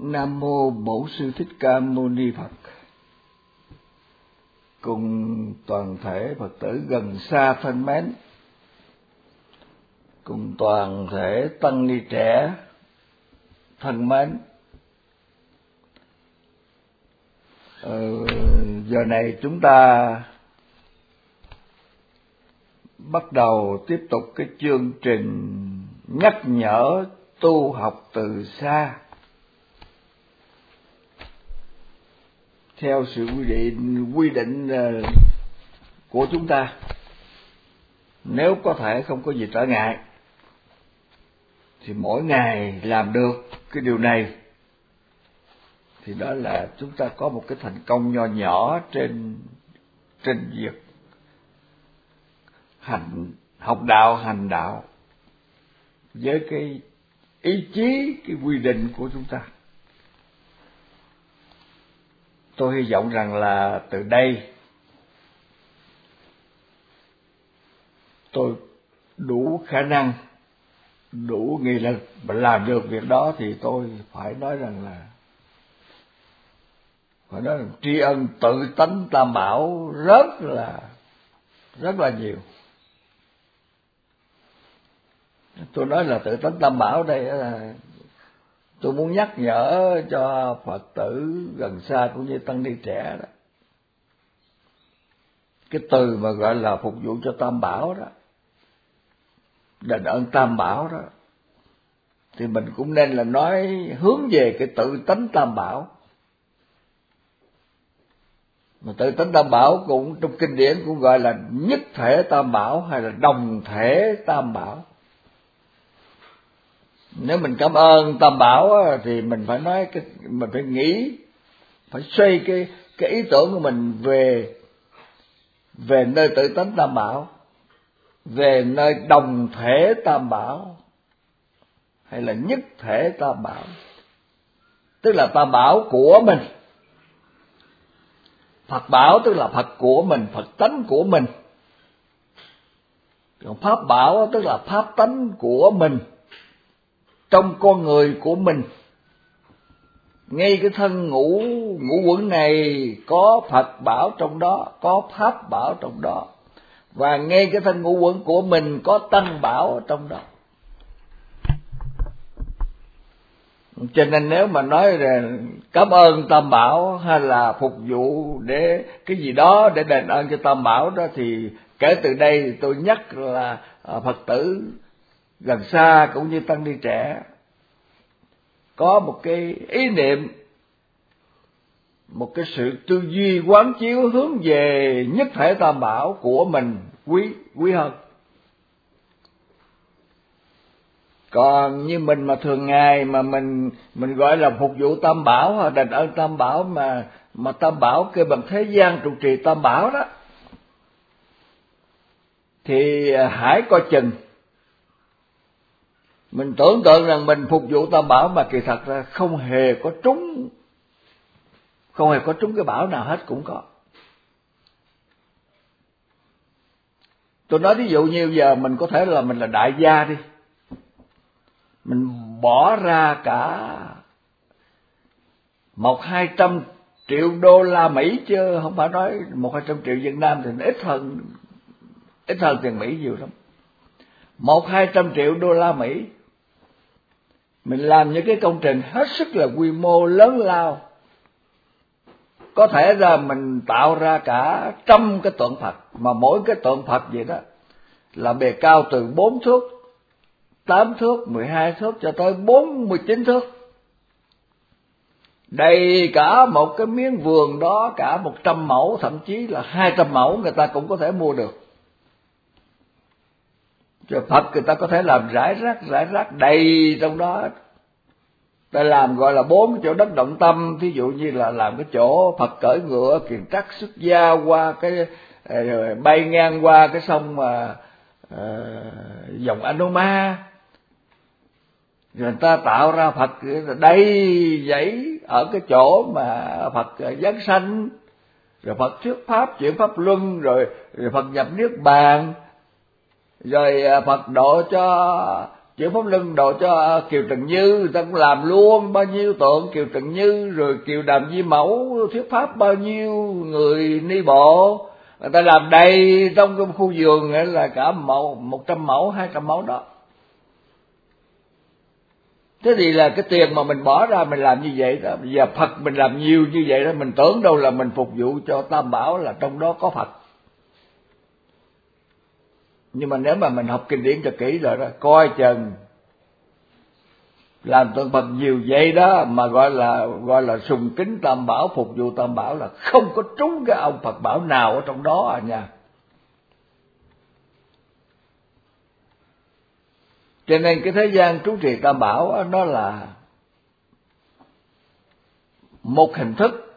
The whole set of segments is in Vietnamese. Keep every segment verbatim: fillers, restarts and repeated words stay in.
Nam mô Bổn Sư Thích Ca Mâu Ni Phật. Cùng toàn thể Phật tử gần xa thân mến, cùng toàn thể tăng ni trẻ thân mến. Ờ, giờ này chúng ta bắt đầu tiếp tục cái chương trình nhắc nhở tu học từ xa theo sự quy định quy định của chúng ta. Nếu có thể không có gì trở ngại thì mỗi ngày làm được cái điều này thì đó là chúng ta có một cái thành công nho nhỏ trên trên việc hành học đạo hành đạo với cái ý chí, cái quy định của chúng ta. Tôi hy vọng rằng là từ đây tôi đủ khả năng, đủ nghị lực mà làm được việc đó, thì tôi phải nói rằng là phải nói rằng tri ân tự tánh Tam Bảo rất là rất là nhiều. Tôi nói là tự tánh Tam Bảo đây là tôi muốn nhắc nhở cho Phật tử gần xa cũng như tăng ni trẻ đó. Cái từ mà gọi là phục vụ cho Tam Bảo đó, đền ơn Tam Bảo đó, thì mình cũng nên là nói hướng về cái tự tánh Tam Bảo. Mà tự tánh Tam Bảo cũng trong kinh điển cũng gọi là nhất thể Tam Bảo hay là đồng thể Tam Bảo. Nếu mình cảm ơn Tam Bảo thì mình phải nói cái mình phải nghĩ, phải xoay cái cái ý tưởng của mình về về nơi tự tánh Tam Bảo, về nơi đồng thể Tam Bảo hay là nhất thể Tam Bảo. Tức là Tam Bảo của mình. Phật Bảo tức là Phật của mình, Phật tánh của mình. Còn Pháp Bảo tức là Pháp tánh của mình, trong con người của mình. Ngay cái thân ngũ ngũ quẩn này có Phật Bảo trong đó, có Pháp Bảo trong đó. Và ngay cái thân ngũ quẩn của mình có Tăng Bảo trong đó. Cho nên nếu mà nói là cảm ơn Tam Bảo hay là phục vụ để cái gì đó để đền ơn cho Tam Bảo đó, thì kể từ đây tôi nhắc là Phật tử gần xa cũng như tăng ni trẻ có một cái ý niệm, một cái sự tư duy quán chiếu hướng về nhất thể Tam Bảo của mình quý quý hơn. Còn như mình mà thường ngày mà mình mình gọi là phục vụ Tam Bảo hoặc đền ơn Tam Bảo, mà mà Tam Bảo kêu bằng thế gian trụ trì Tam Bảo đó, thì hãy coi chừng. Mình tưởng tượng rằng mình phục vụ Tam Bảo mà kỳ thật ra không hề có trúng, không hề có trúng cái bảo nào hết cũng có. Tôi nói ví dụ như giờ mình có thể là mình là đại gia đi, mình bỏ ra cả một hai trăm triệu đô la Mỹ, chứ không phải nói một hai trăm triệu Việt Nam thì ít hơn ít hơn tiền Mỹ nhiều lắm. Một hai trăm triệu đô la Mỹ mình làm những cái công trình hết sức là quy mô lớn lao. Có thể là mình tạo ra cả trăm cái tượng Phật, mà mỗi cái tượng Phật vậy đó là bề cao từ bốn thước, tám thước, mười hai thước cho tới bốn mươi chín thước. Đầy cả một cái miếng vườn đó, cả một trăm mẫu, thậm chí là hai trăm mẫu người ta cũng có thể mua được. Cho Phật người ta có thể làm rải rác, rải rác đầy trong đó. Ta làm gọi là bốn chỗ đất động tâm, ví dụ như là làm cái chỗ Phật cởi ngựa kiền trắc xuất gia qua cái rồi bay ngang qua cái sông mà uh, dòng Anoma, rồi người ta tạo ra Phật đầy dãy ở cái chỗ mà Phật giáng sanh, rồi Phật thuyết pháp chuyển pháp luân, rồi, rồi Phật nhập niết bàn, rồi Phật độ cho Chuyển pháp luân độ cho Kiều Trần Như, người ta cũng làm luôn bao nhiêu tượng Kiều Trần Như, rồi Kiều Đàm Di Mẫu thuyết pháp bao nhiêu người ni bộ, người ta làm đầy trong cái khu vườn nghĩa là cả mẫu một trăm mẫu, hai trăm mẫu đó. Thế thì là cái tiền mà mình bỏ ra mình làm như vậy đó, bây giờ Phật mình làm nhiều như vậy đó, mình tưởng đâu là mình phục vụ cho Tam Bảo là trong đó có Phật. Nhưng mà nếu mà mình học kinh điển cho kỹ rồi đó, coi chừng làm tượng Phật nhiều vậy đó mà gọi là gọi là sùng kính Tam Bảo, phục vụ Tam Bảo là không có trúng cái ông Phật bảo nào ở trong đó à nha. Cho nên cái thế gian trú trì Tam Bảo đó, nó là một hình thức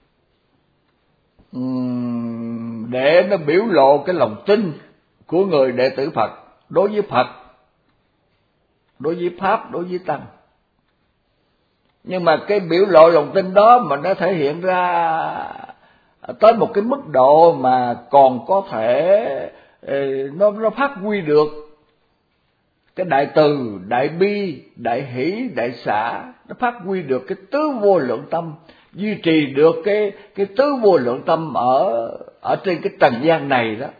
để nó biểu lộ cái lòng tin của người đệ tử Phật đối với Phật, đối với Pháp, đối với Tăng. Nhưng mà cái biểu lộ lòng tin đó mà nó thể hiện ra tới một cái mức độ mà còn có thể nó nó phát huy được cái đại từ, đại bi, đại hỷ, đại xả, nó phát huy được cái tứ vô lượng tâm, duy trì được cái cái tứ vô lượng tâm ở ở trên cái trần gian này đó.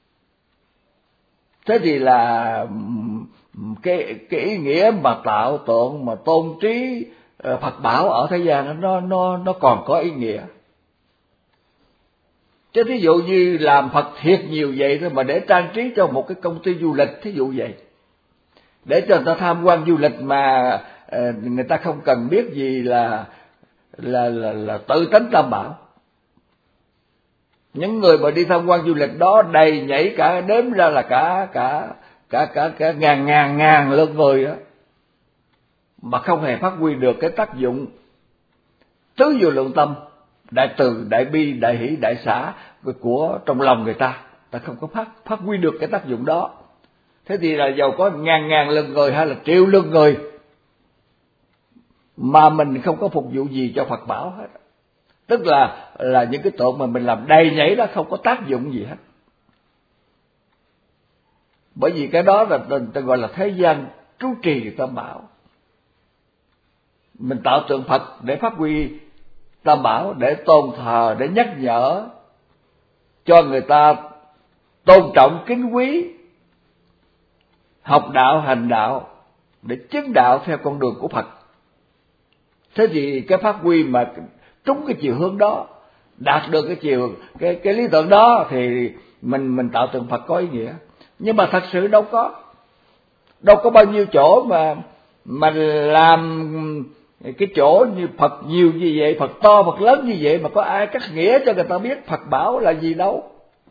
Thế thì là cái cái ý nghĩa mà tạo tượng mà tôn trí Phật bảo ở thế gian nó nó nó còn có ý nghĩa. Chứ thí dụ như làm Phật thiệt nhiều vậy thôi mà để trang trí cho một cái công ty du lịch, thí dụ vậy, để cho người ta tham quan du lịch mà người ta không cần biết gì là là là, là tự tánh Tam Bảo. Những người mà đi tham quan du lịch đó đầy nhảy cả, đếm ra là cả cả cả cả cả ngàn ngàn ngàn lượt người đó, mà không hề phát huy được cái tác dụng tứ vô lượng tâm, đại từ, đại bi, đại hỷ, đại xả của trong lòng người ta, ta không có phát phát huy được cái tác dụng đó. Thế thì là dầu có ngàn ngàn lượt người hay là triệu lượt người mà mình không có phục vụ gì cho Phật bảo hết, tức là là những cái tượng mà mình làm đầy nhảy đó không có tác dụng gì hết. Bởi vì cái đó là ta gọi là thế gian trú trì Tam Bảo. Mình tạo tượng Phật để phát huy Tam Bảo, để tôn thờ, để nhắc nhở cho người ta tôn trọng kính quý, học đạo hành đạo, để chứng đạo theo con đường của Phật. Thế thì cái phát huy mà trúng cái chiều hướng đó, đạt được cái chiều cái cái lý tưởng đó thì mình mình tạo tượng Phật có ý nghĩa. Nhưng mà thật sự đâu có đâu có bao nhiêu chỗ mà mà làm cái chỗ như Phật nhiều như vậy, Phật to, Phật lớn như vậy mà có ai cắt nghĩa cho người ta biết Phật bảo là gì đâu.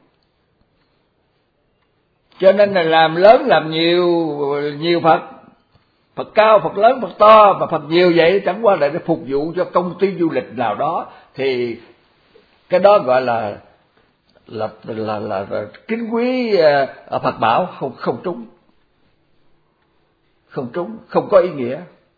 Cho nên là làm lớn làm nhiều nhiều Phật, Phật cao, Phật lớn, Phật to mà Phật nhiều vậy chẳng qua là để phục vụ cho công ty du lịch nào đó, thì cái đó gọi là là là là, là kính quý ở Phật bảo, không không trúng, không trúng, không có ý nghĩa.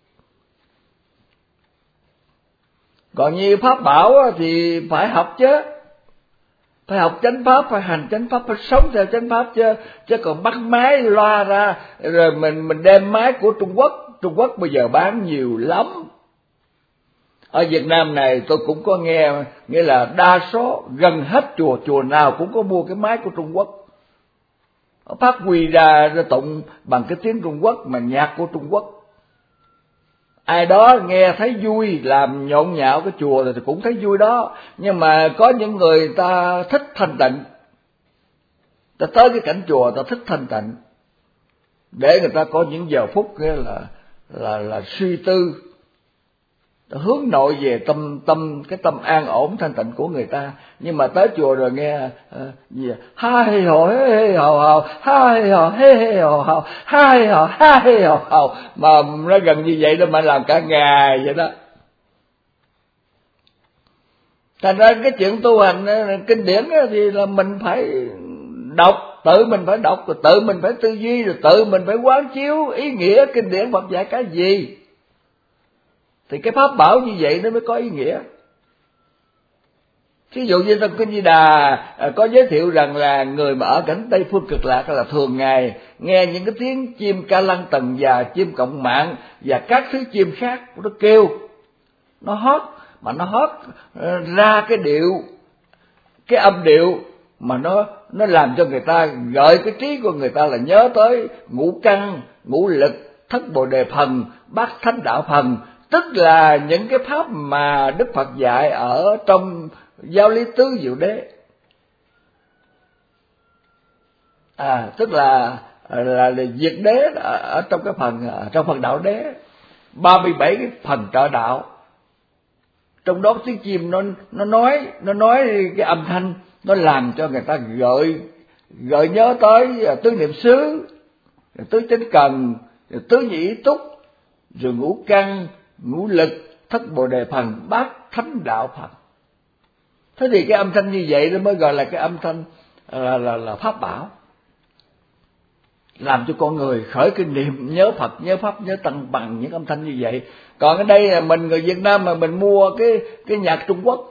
Còn như Pháp bảo thì phải học chứ, phải học chánh pháp, phải hành chánh pháp, phải sống theo chánh pháp chứ. Chứ còn bắt máy loa ra rồi mình mình đem máy của Trung Quốc, Trung Quốc bây giờ bán nhiều lắm. Ở Việt Nam này tôi cũng có nghe, nghĩa là đa số gần hết chùa chùa nào cũng có mua cái máy của Trung Quốc, phát huy ra ra tụng bằng cái tiếng Trung Quốc mà nhạc của Trung Quốc. Ai đó nghe thấy vui, làm nhộn nhạo cái chùa thì cũng thấy vui đó. Nhưng mà có những người ta thích thanh tịnh, ta tới cái cảnh chùa ta thích thanh tịnh, để người ta có những giờ phút nghĩa là là là suy tư, ta hướng nội về tâm tâm cái tâm an ổn thanh tịnh của người ta. Nhưng mà tới chùa rồi nghe uh, gì hai hồ hê hê hào hào, hai hồ hê hê hào hào, hai hồ hai hê hào hào, mà nó gần như vậy đó mà làm cả ngày vậy đó. Thành ra cái chuyện tu hành kinh điển thì là mình phải đọc, tự mình phải đọc, rồi tự mình phải tư duy, rồi tự mình phải quán chiếu ý nghĩa kinh điển Phật dạy cái gì, thì cái pháp bảo như vậy nó mới có ý nghĩa. Ví dụ như trong Kinh Di Đà có giới thiệu rằng là người mà ở cảnh Tây Phương Cực Lạc là thường ngày nghe những cái tiếng chim ca lăng tần và chim cộng mạng và các thứ chim khác nó kêu, nó hót, mà nó hót ra cái điệu, cái âm điệu mà nó nó làm cho người ta gợi cái trí của người ta là nhớ tới ngũ căn, ngũ lực, thất bồ đề phần, bát thánh đạo phần, tức là những cái pháp mà Đức Phật dạy ở trong Giáo lý tứ diệu đế. À, tức là là, là diệt đế ở, ở trong cái phần trong phần đạo đế, ba mươi bảy cái phần trợ đạo. Trong đó tiếng chim nó nó nói nó nói cái âm thanh nó làm cho người ta gợi gợi nhớ tới tứ niệm xứ, tứ chánh cần, tứ nhị túc, rồi ngũ căn, ngũ lực, thất bồ đề phần, bát thánh đạo phần. Thế thì cái âm thanh như vậy nó mới gọi là cái âm thanh là là, là pháp bảo, làm cho con người khởi cái niệm nhớ Phật, nhớ Pháp, nhớ Tăng bằng những âm thanh như vậy. Còn ở đây là mình người Việt Nam mà mình mua cái cái nhạc Trung Quốc,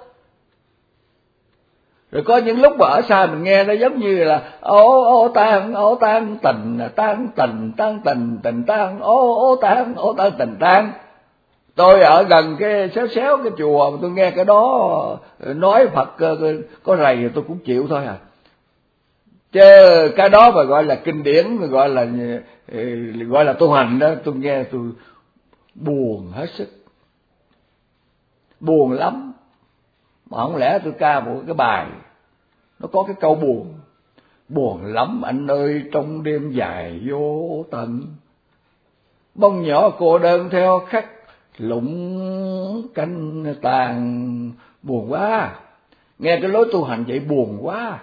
rồi có những lúc mà ở xa mình nghe nó giống như là ô ô tan ô tan tình tan tình tan tình tình tan ô ô tan ô tan tình tan. Tôi ở gần cái xéo xéo cái chùa mà tôi nghe cái đó nói Phật có rầy thì tôi cũng chịu thôi à. Chứ cái đó mà gọi là kinh điển, mà gọi là gọi là tu hành đó, tôi nghe tôi buồn hết sức, buồn lắm. Mà không lẽ tôi ca một cái bài nó có cái câu buồn, buồn lắm anh ơi trong đêm dài vô tận, bông nhỏ cô đơn theo khách lũng canh tàn. Buồn quá, nghe cái lối tu hành vậy buồn quá.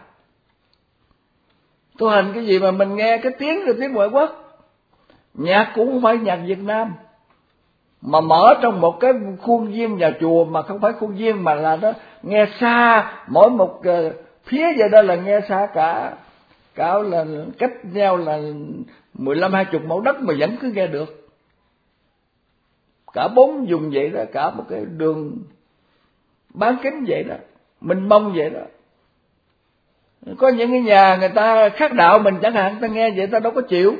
Tu hành cái gì mà mình nghe cái tiếng là tiếng ngoại quốc, nhạc cũng không phải nhạc Việt Nam, mà mở trong một cái khuôn viên nhà chùa, mà không phải khuôn viên mà là nó nghe xa, mỗi một phía vậy đó là nghe xa cả, cả là cách nhau là mười lăm hai chục mẫu đất mà vẫn cứ nghe được. Cả bốn vùng vậy đó, cả một cái đường bán kính vậy đó, mình mong vậy đó. Có những cái nhà người ta khác đạo mình chẳng hạn, ta nghe vậy ta đâu có chịu.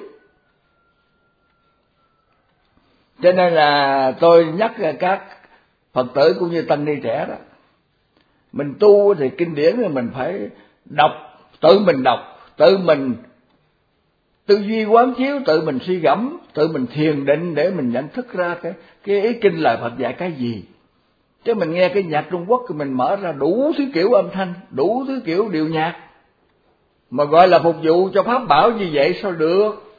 Cho nên là tôi nhắc các Phật tử cũng như tăng ni trẻ đó, mình tu thì kinh điển thì mình phải đọc, tự mình đọc, tự mình tư duy quán chiếu, tự mình suy gẫm, tự mình thiền định để mình nhận thức ra cái cái ý kinh lời Phật dạy cái gì. Chứ mình nghe cái nhạc Trung Quốc thì mình mở ra đủ thứ kiểu âm thanh, đủ thứ kiểu điệu nhạc, mà gọi là phục vụ cho pháp bảo như vậy sao được.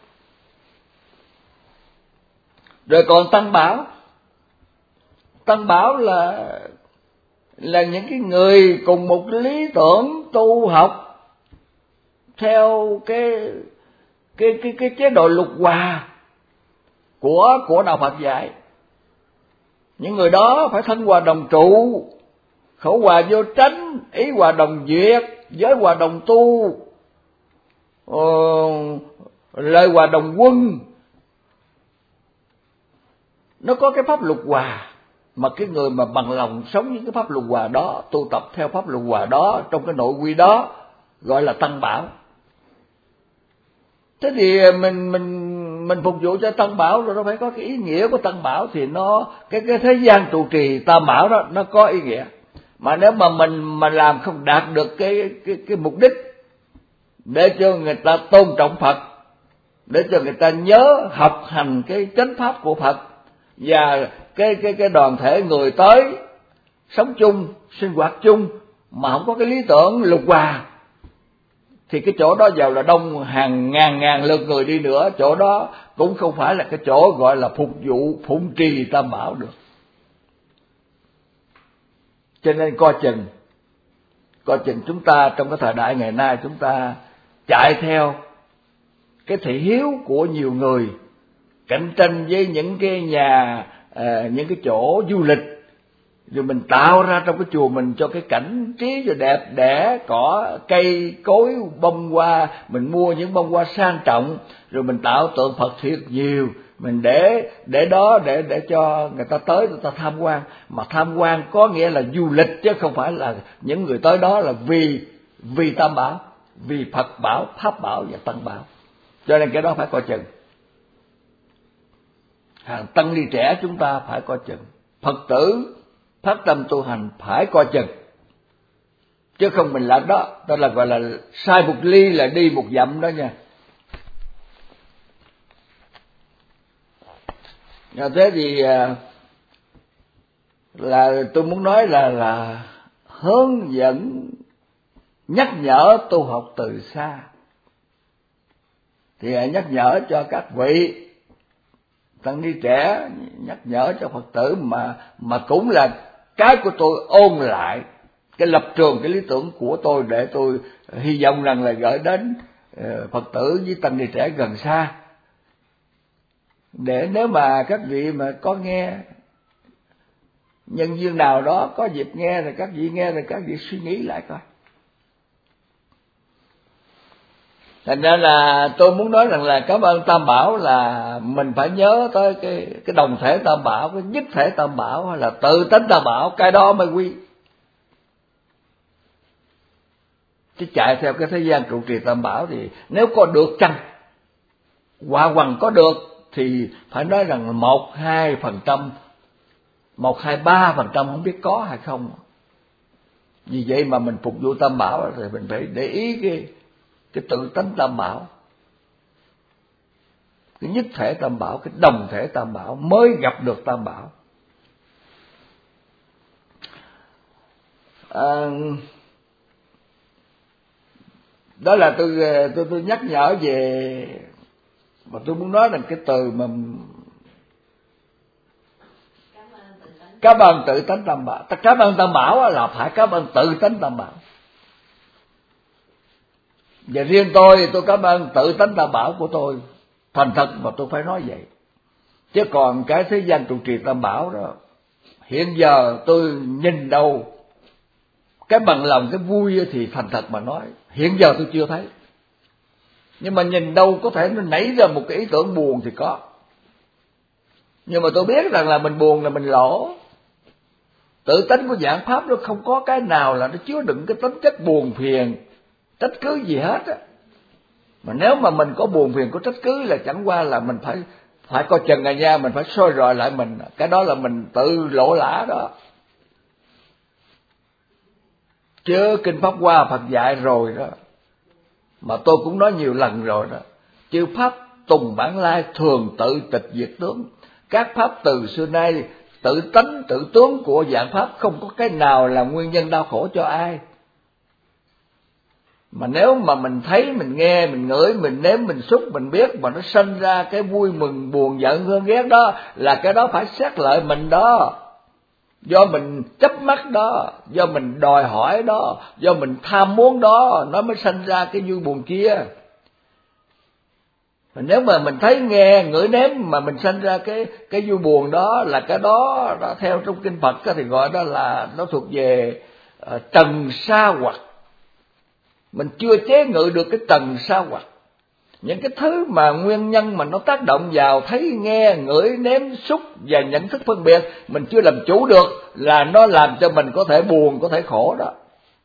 Rồi còn tăng bảo, tăng bảo là là những cái người cùng một lý tưởng tu học theo cái cái cái cái chế độ lục hòa của của đạo Phật dạy. Những người đó phải thân hòa đồng trụ, khẩu hòa vô tránh, ý hòa đồng duyệt, giới hòa đồng tu, ờ, lời hòa đồng quân. Nó có cái pháp lục hòa, mà cái người mà bằng lòng sống những cái pháp lục hòa đó, tu tập theo pháp lục hòa đó, trong cái nội quy đó, gọi là tăng bảo. Thế thì mình mình mình phục vụ cho tăng bảo rồi nó phải có cái ý nghĩa của tăng bảo, thì nó cái cái thế gian trụ trì tam bảo đó nó có ý nghĩa. Mà nếu mà mình mà làm không đạt được cái cái cái mục đích để cho người ta tôn trọng Phật, để cho người ta nhớ học hành cái chánh pháp của Phật, và cái cái cái đoàn thể người tới sống chung, sinh hoạt chung mà không có cái lý tưởng lục hòa, thì cái chỗ đó giàu là đông hàng ngàn ngàn lượt người đi nữa, chỗ đó cũng không phải là cái chỗ gọi là phục vụ phụng trì tam bảo được. Cho nên coi chừng, coi chừng chúng ta trong cái thời đại ngày nay, chúng ta chạy theo cái thị hiếu của nhiều người, cạnh tranh với những cái nhà, à, những cái chỗ du lịch, rồi mình tạo ra trong cái chùa mình cho cái cảnh trí cho đẹp đẽ, cỏ cây cối bông hoa, mình mua những bông hoa sang trọng, rồi mình tạo tượng Phật thiệt nhiều, Mình để để đó để để cho người ta tới người ta tham quan, mà tham quan có nghĩa là du lịch chứ không phải là những người tới đó là vì vì Tam Bảo, vì Phật bảo, Pháp bảo và Tăng bảo. Cho nên cái đó phải coi chừng. Hàng tăng ni trẻ chúng ta phải coi chừng, Phật tử phát tâm tu hành phải coi chừng, chứ không mình làm đó, đó là gọi là sai một ly là đi một dặm đó nha. Thế thì là tôi muốn nói là là hướng dẫn nhắc nhở tu học từ xa, thì nhắc nhở cho các vị tăng ni trẻ, nhắc nhở cho Phật tử, mà mà cũng là cái của tôi ôn lại cái lập trường, cái lý tưởng của tôi, để tôi hy vọng rằng là gửi đến Phật tử với tăng ni trẻ gần xa, để nếu mà các vị mà có nghe, nhân duyên nào đó có dịp nghe, rồi các vị nghe rồi các vị suy nghĩ lại coi. Thành ra là tôi muốn nói rằng là cảm ơn Tam Bảo, là mình phải nhớ tới cái cái đồng thể Tam Bảo, cái nhất thể Tam Bảo, hay là tự tánh Tam Bảo, cái đó mới quy. Chứ chạy theo cái thế gian trụ trì Tam Bảo thì nếu có được chăng, quả hoằng có được, thì phải nói rằng một hai phần trăm, một hai ba phần trăm không biết có hay không. Vì vậy mà mình phục vụ Tam Bảo thì mình phải để ý cái cái tự tánh Tam Bảo, cái nhất thể Tam Bảo, cái đồng thể Tam Bảo mới gặp được Tam Bảo. À, đó là tôi tôi tôi nhắc nhở về, mà tôi muốn nói là cái từ mà cảm ơn tự tánh Tam Bảo. Cảm ơn Tam Bảo là phải cảm ơn tự tánh Tam Bảo. Và riêng tôi thì tôi cảm ơn tự tánh Tam Bảo của tôi, thành thật mà tôi phải nói vậy. Chứ còn cái thế gian trụ trì Tam Bảo đó, hiện giờ tôi nhìn đâu cái bằng lòng, cái vui thì thành thật mà nói, hiện giờ tôi chưa thấy. Nhưng mà nhìn đâu có thể nó nảy ra một cái ý tưởng buồn thì có. Nhưng mà tôi biết rằng là mình buồn là mình lỗ. Tự tánh của giảng pháp nó không có cái nào là nó chứa đựng cái tính chất buồn phiền, trách cứ gì hết á. Mà nếu mà mình có buồn phiền, có trách cứ là chẳng qua là mình phải phải coi chừng à nha, mình phải soi rọi lại mình. Cái đó là mình tự lỗ lã đó. Chứ Kinh Pháp Hoa Phật dạy rồi đó, mà tôi cũng nói nhiều lần rồi đó, chư pháp tùng bản lai thường tự tịch diệt tướng. Các pháp từ xưa nay tự tánh tự tướng của dạng pháp, không có cái nào là nguyên nhân đau khổ cho ai. Mà nếu mà mình thấy, mình nghe, mình ngửi, mình nếm, mình xúc, mình biết mà nó sinh ra cái vui mừng, buồn, giận, hương, ghét đó, là cái đó phải xét lại mình đó. Do mình chấp mắc đó, do mình đòi hỏi đó, do mình tham muốn đó, nó mới sinh ra cái vui buồn kia. Mà nếu mà mình thấy, nghe, ngửi, nếm mà mình sinh ra cái cái vui buồn đó, là cái đó, đó theo trong kinh Phật thì gọi đó là nó thuộc về uh, trần sa hoặc. Mình chưa chế ngự được cái trần sa hoặc. Những cái thứ mà nguyên nhân mà nó tác động vào thấy, nghe, ngửi, nếm, xúc và nhận thức phân biệt, mình chưa làm chủ được, là nó làm cho mình có thể buồn, có thể khổ đó.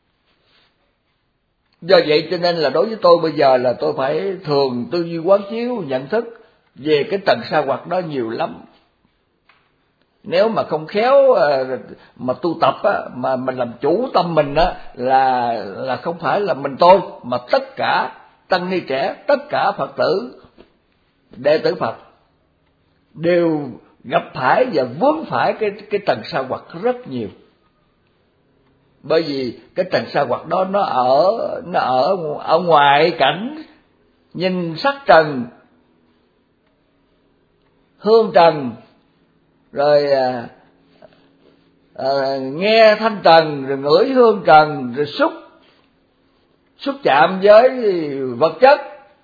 Do vậy cho nên là đối với tôi bây giờ là tôi phải thường tư duy quán chiếu, nhận thức về cái trần sa hoặc đó nhiều lắm. Nếu mà không khéo mà tu tập á, mà mình làm chủ tâm mình á, là là không phải là mình tôi, mà tất cả tăng ni trẻ, tất cả Phật tử, đệ tử Phật đều gặp phải và vướng phải cái cái trần sa hoặc rất nhiều. Bởi vì cái trần sa hoặc đó nó ở nó ở ở ngoài cảnh, nhìn sắc trần, hương trần, rồi à, à, nghe thanh trần, rồi ngửi hương trần, rồi xúc xúc chạm với vật chất,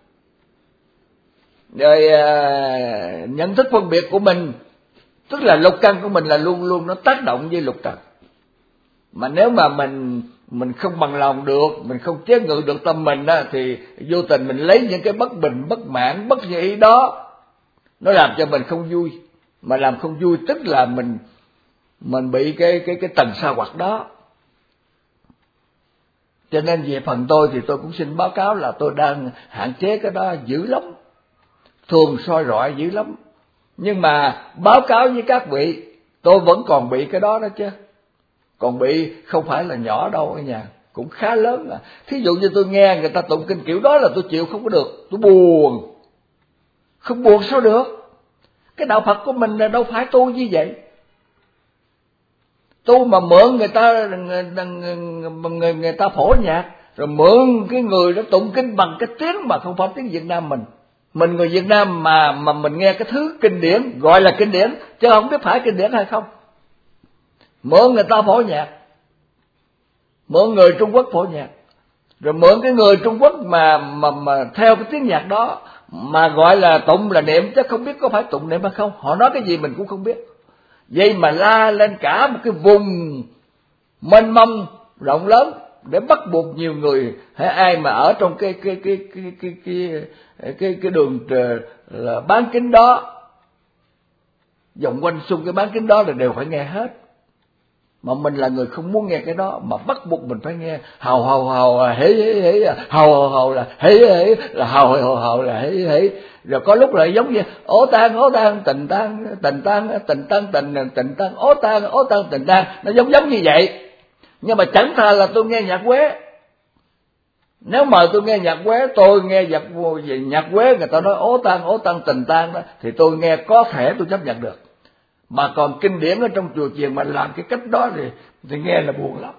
rồi à, nhận thức phân biệt của mình, tức là lục căn của mình là luôn luôn nó tác động với lục trần. Mà nếu mà mình mình không bằng lòng được, mình không chế ngự được tâm mình á, thì vô tình mình lấy những cái bất bình, bất mãn, bất như ý đó, nó làm cho mình không vui, mà làm không vui tức là mình mình bị cái cái cái tầng sa hoặc đó. Cho nên về phần tôi thì tôi cũng xin báo cáo là tôi đang hạn chế cái đó dữ lắm, thường soi rọi dữ lắm. Nhưng mà báo cáo với các vị, tôi vẫn còn bị cái đó đó chứ, còn bị không phải là nhỏ đâu ở nhà, cũng khá lớn à. Thí dụ như tôi nghe người ta tụng kinh kiểu đó là tôi chịu không có được, tôi buồn. Không buồn sao được? Cái đạo Phật của mình là đâu phải tu như vậy. Tu mà mượn người ta người, người, người ta phổ nhạc, rồi mượn cái người đó tụng kinh bằng cái tiếng mà không phải tiếng Việt Nam mình. Mình người Việt Nam mà mà mình nghe cái thứ kinh điển, gọi là kinh điển, chứ không biết phải kinh điển hay không. Mượn người ta phổ nhạc, mượn người Trung Quốc phổ nhạc, rồi mượn cái người Trung Quốc mà mà mà theo cái tiếng nhạc đó mà gọi là tụng là niệm, chứ không biết có phải tụng niệm hay không. Họ nói cái gì mình cũng không biết. Vậy mà la lên cả một cái vùng mênh mông rộng lớn để bắt buộc nhiều người, hay ai mà ở trong cái cái cái cái cái cái cái cái, cái đường là bán kính đó, vòng quanh xung cái bán kính đó là đều phải nghe hết. Mà mình là người không muốn nghe cái đó, mà bắt buộc mình phải nghe hào hào hào là hế hế hế, hào hào hào là hế hế, là hào hào hào là hế hế. Rồi có lúc lại giống như ố tan ố tan tình tan tình tan tình tan tình tình tan ố tan ố tan tình tan, nó giống giống như vậy. Nhưng mà chẳng thà là tôi nghe nhạc Huế. Nếu mà tôi nghe nhạc Huế, tôi nghe nhạc nhạc Huế người ta nói ố tan ố tan tình tan đó, thì tôi nghe có thể tôi chấp nhận được. Mà còn kinh điển ở trong chùa chiền mà làm cái cách đó thì thì nghe là buồn lắm.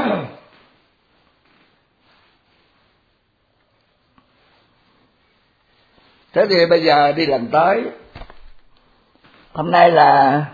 Thế thì bây giờ đi lần tới, hôm nay là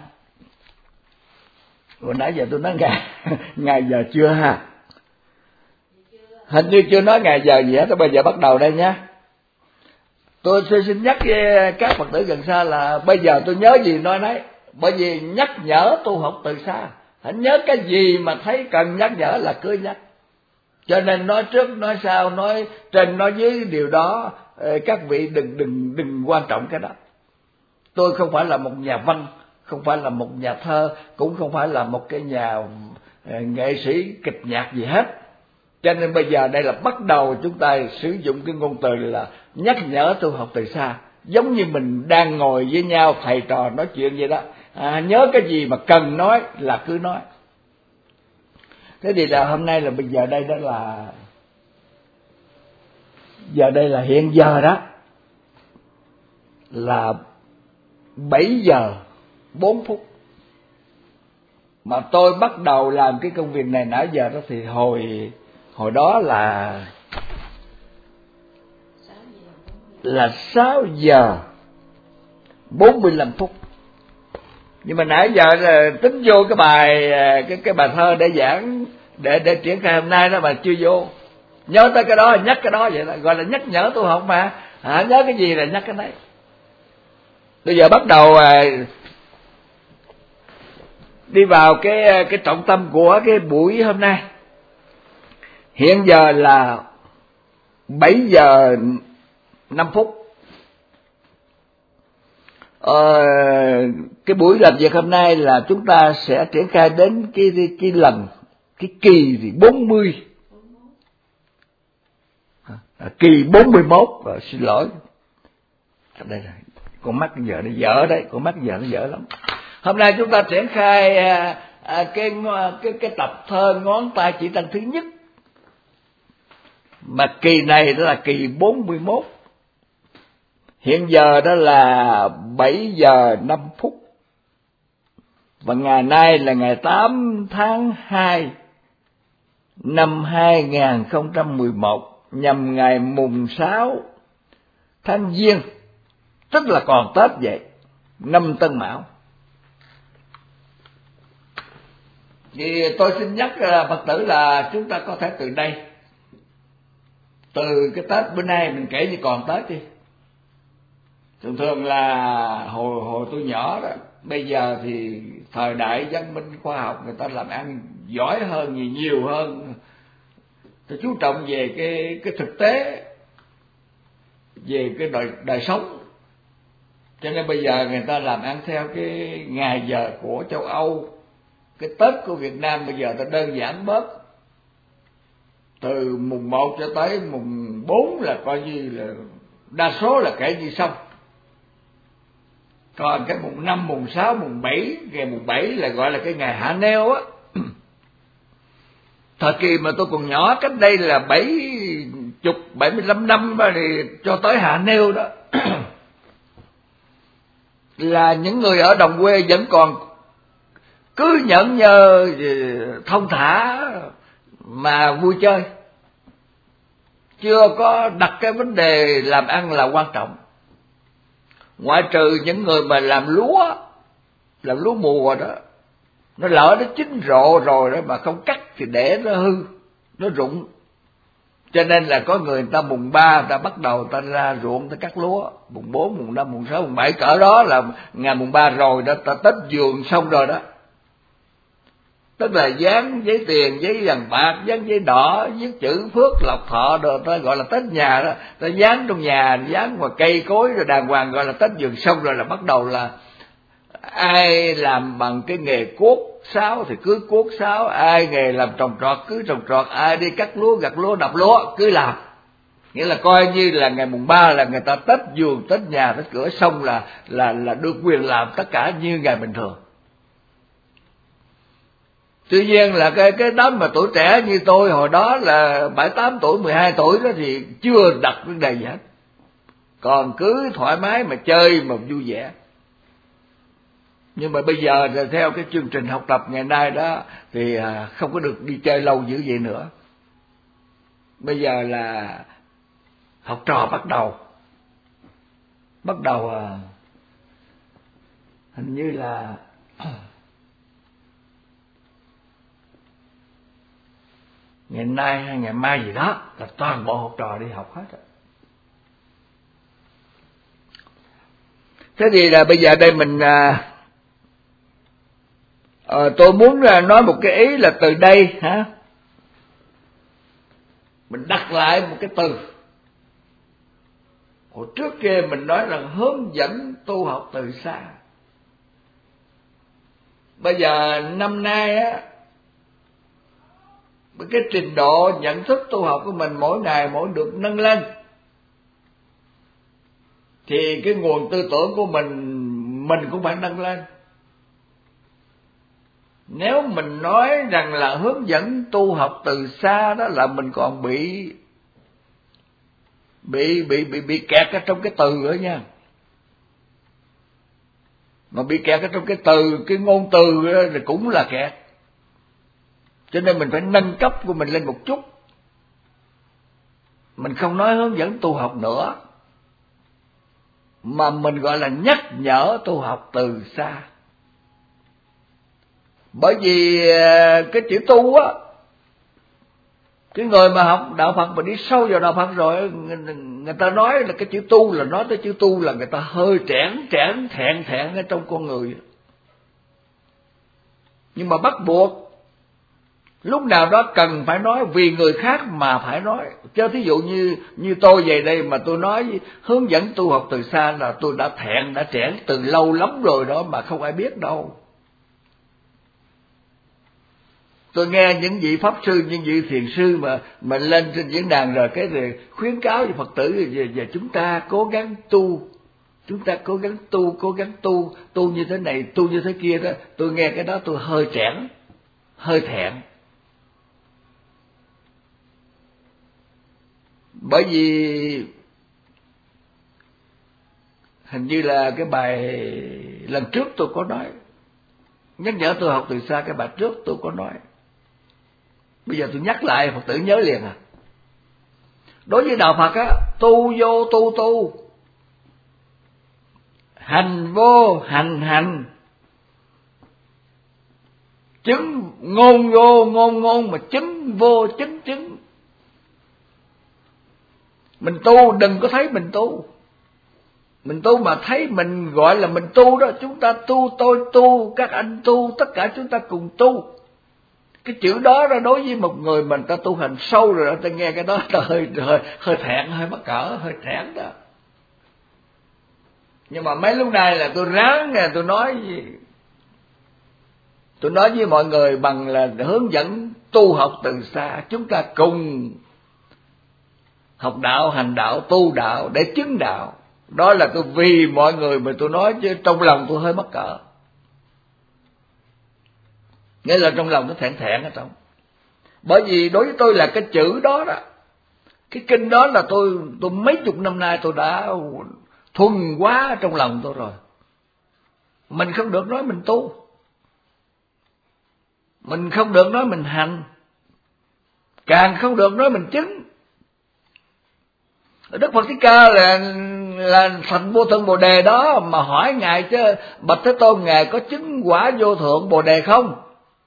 hồi nãy giờ tôi nói ngày ngày giờ chưa ha, hình như chưa nói ngày giờ gì hết. Bây giờ bắt đầu đây nhé. Tôi xin nhắc với các Phật tử gần xa là bây giờ tôi nhớ gì nói nấy, bởi vì nhắc nhở tu học từ xa. Hãy nhớ cái gì mà thấy cần nhắc nhở là cứ nhắc. Cho nên nói trước nói sau, nói trên nói dưới điều đó, các vị đừng đừng đừng quan trọng cái đó. Tôi không phải là một nhà văn, không phải là một nhà thơ, cũng không phải là một cái nhà nghệ sĩ kịch nhạc gì hết. Cho nên bây giờ đây là bắt đầu chúng ta sử dụng cái ngôn từ là nhắc nhở tu học từ xa. Giống như mình đang ngồi với nhau thầy trò nói chuyện vậy đó. À, nhớ cái gì mà cần nói là cứ nói. Thế thì là hôm nay là bây giờ đây đó là giờ đây là hiện giờ đó là bảy giờ bốn phút. Mà tôi bắt đầu làm cái công việc này nãy giờ đó thì hồi hồi đó là là sáu giờ bốn mươi lăm phút. Nhưng mà nãy giờ là tính vô cái bài cái cái bài thơ để giảng để để triển khai hôm nay đó mà chưa vô. Nhớ tới cái đó, nhắc cái đó vậy là gọi là nhắc nhở tu học mà. À, nhớ cái gì là nhắc cái đấy. Bây giờ bắt đầu à, đi vào cái cái trọng tâm của cái buổi hôm nay. Hiện giờ là bảy giờ năm phút. Ờ, cái buổi làm việc hôm nay là chúng ta sẽ triển khai đến cái cái, cái lần cái kỳ gì bốn mươi, à, kỳ bốn mươi mốt. À, xin lỗi, đây này, con mắt giờ nó dở đấy, con mắt giờ nó dở lắm. Hôm nay chúng ta triển khai à, à, cái cái cái tập thơ ngón tay chỉ tăng thứ nhất, mà kỳ này đó là kỳ bốn mươi mốt. Hiện giờ đó là bảy giờ năm phút. Và ngày nay là ngày tám tháng hai năm hai nghìn không trăm mười một, nhằm ngày mùng sáu tháng Giêng, tức là còn Tết vậy, năm Tân Mão. Thì tôi xin nhắc Phật tử là chúng ta có thể từ đây, từ cái Tết bữa nay mình kể như còn Tết đi. Thường thường là hồi hồi tôi nhỏ đó, bây giờ thì thời đại văn minh khoa học, người ta làm ăn giỏi hơn, nhiều nhiều hơn, tôi chú trọng về cái cái thực tế, về cái đời đời sống. Cho nên bây giờ người ta làm ăn theo cái ngày giờ của châu Âu. Cái Tết của Việt Nam bây giờ ta đơn giản bớt. Từ mùng một cho tới mùng bốn là coi như là đa số là kể như xong. Còn cái mùng năm, mùng sáu, mùng bảy, ngày mùng bảy là gọi là cái ngày hạ neo á. Thời kỳ mà tôi còn nhỏ, cách đây là bảy chục, bảy mươi lăm năm thì cho tới hạ neo đó. Là những người ở đồng quê vẫn còn cứ nhẫn nhơ thông thả mà vui chơi, chưa có đặt cái vấn đề làm ăn là quan trọng. Ngoại trừ những người mà làm lúa, làm lúa mùa đó, nó lỡ nó chín rộ rồi đó mà không cắt thì để nó hư, nó rụng. Cho nên là có người, người ta mùng ba người ta bắt đầu người ta ra ruộng người ta cắt lúa, mùng bốn, mùng năm, mùng sáu, mùng bảy cỡ đó là ngày mùng ba rồi đó, ta Tết vườn xong rồi đó. Tức là dán giấy tiền, giấy vàng bạc, dán giấy đỏ, viết chữ phước lộc thọ rồi ta gọi là Tết nhà đó, ta dán trong nhà, dán ngoài cây cối rồi đàng hoàng gọi là Tết vườn. Xong rồi là bắt đầu là ai làm bằng cái nghề cuốc sáo thì cứ cuốc sáo, ai nghề làm trồng trọt cứ trồng trọt, ai đi cắt lúa gặt lúa đập lúa cứ làm. Nghĩa là coi như là ngày mùng ba là người ta Tết vườn, Tết nhà, Tết cửa, xong là là là được quyền làm tất cả như ngày bình thường. Tuy nhiên là cái cái đám mà tuổi trẻ như tôi hồi đó là bảy tám tuổi, mười hai tuổi đó thì chưa đặt vấn đề gì hết, còn cứ thoải mái mà chơi mà vui vẻ. Nhưng mà bây giờ là theo cái chương trình học tập ngày nay đó thì không có được đi chơi lâu dữ vậy nữa. Bây giờ là học trò bắt đầu bắt đầu hình như là ngày nay hay ngày mai gì đó là toàn bộ học trò đi học hết rồi. Thế thì là bây giờ đây mình à, à, tôi muốn là nói một cái ý là từ đây hả, mình đặt lại một cái từ. Hồi trước kia mình nói là hướng dẫn tu học từ xa. Bây giờ năm nay á, cái trình độ nhận thức tu học của mình mỗi ngày mỗi được nâng lên, thì cái nguồn tư tưởng của mình mình cũng phải nâng lên. Nếu mình nói rằng là hướng dẫn tu học từ xa đó là mình còn bị bị bị bị bị kẹt ở trong cái từ nữa nha. Mà bị kẹt ở trong cái từ, cái ngôn từ đó thì cũng là kẹt. Cho nên mình phải nâng cấp của mình lên một chút. Mình không nói hướng dẫn tu học nữa, mà mình gọi là nhắc nhở tu học từ xa. Bởi vì cái chữ tu á, cái người mà học đạo Phật mà đi sâu vào đạo Phật rồi, người ta nói là cái chữ tu là nói tới chữ tu là người ta hơi trẽn trẽn thẹn thẹn ở trong con người. Nhưng mà bắt buộc lúc nào đó cần phải nói vì người khác mà phải nói. Chứ thí dụ như như tôi về đây mà tôi nói hướng dẫn tu học từ xa là tôi đã thẹn, đã trẽn từ lâu lắm rồi đó mà không ai biết đâu. Tôi nghe những vị pháp sư, những vị thiền sư mà mà lên trên diễn đàn rồi cái rồi khuyến cáo với Phật tử về, về chúng ta cố gắng tu, chúng ta cố gắng tu, cố gắng tu, tu như thế này, tu như thế kia đó. Tôi nghe cái đó tôi hơi trẽn, hơi thẹn. Bởi vì hình như là cái bài lần trước tôi có nói, nhắc nhở tôi học từ xa, cái bài trước tôi có nói. Bây giờ tôi nhắc lại Phật tử nhớ liền à. Đối với đạo Phật á, tu vô tu tu, hành vô hành hành, chứng ngôn vô ngôn ngôn, mà chứng vô chứng chứng. Mình tu đừng có thấy mình tu. Mình tu mà thấy mình gọi là mình tu đó. Chúng ta tu, tôi tu, các anh tu, tất cả chúng ta cùng tu. Cái chữ đó đó đối với một người mình ta tu hành sâu rồi, ta nghe cái đó ta hơi hơi hơi thẹn, hơi mắc cỡ, hơi thẹn đó. Nhưng mà mấy lúc này là tôi ráng nè, tôi nói tôi nói với mọi người bằng là hướng dẫn tu học từ xa. Chúng ta cùng học đạo, hành đạo, tu đạo để chứng đạo. Đó là tôi vì mọi người mà tôi nói, chứ trong lòng tôi hơi mắc cỡ. Nghĩa là trong lòng nó thẹn thẹn ở trong. Bởi vì đối với tôi là cái chữ đó đó, cái kinh đó là tôi tôi mấy chục năm nay tôi đã thuần quá trong lòng tôi rồi. Mình không được nói mình tu, mình không được nói mình hành, càng không được nói mình chứng. Đức Phật Thích Ca là là thành vô thượng Bồ Đề đó, mà hỏi ngài chứ bạch Thế Tôn, ngài có chứng quả vô thượng Bồ Đề không?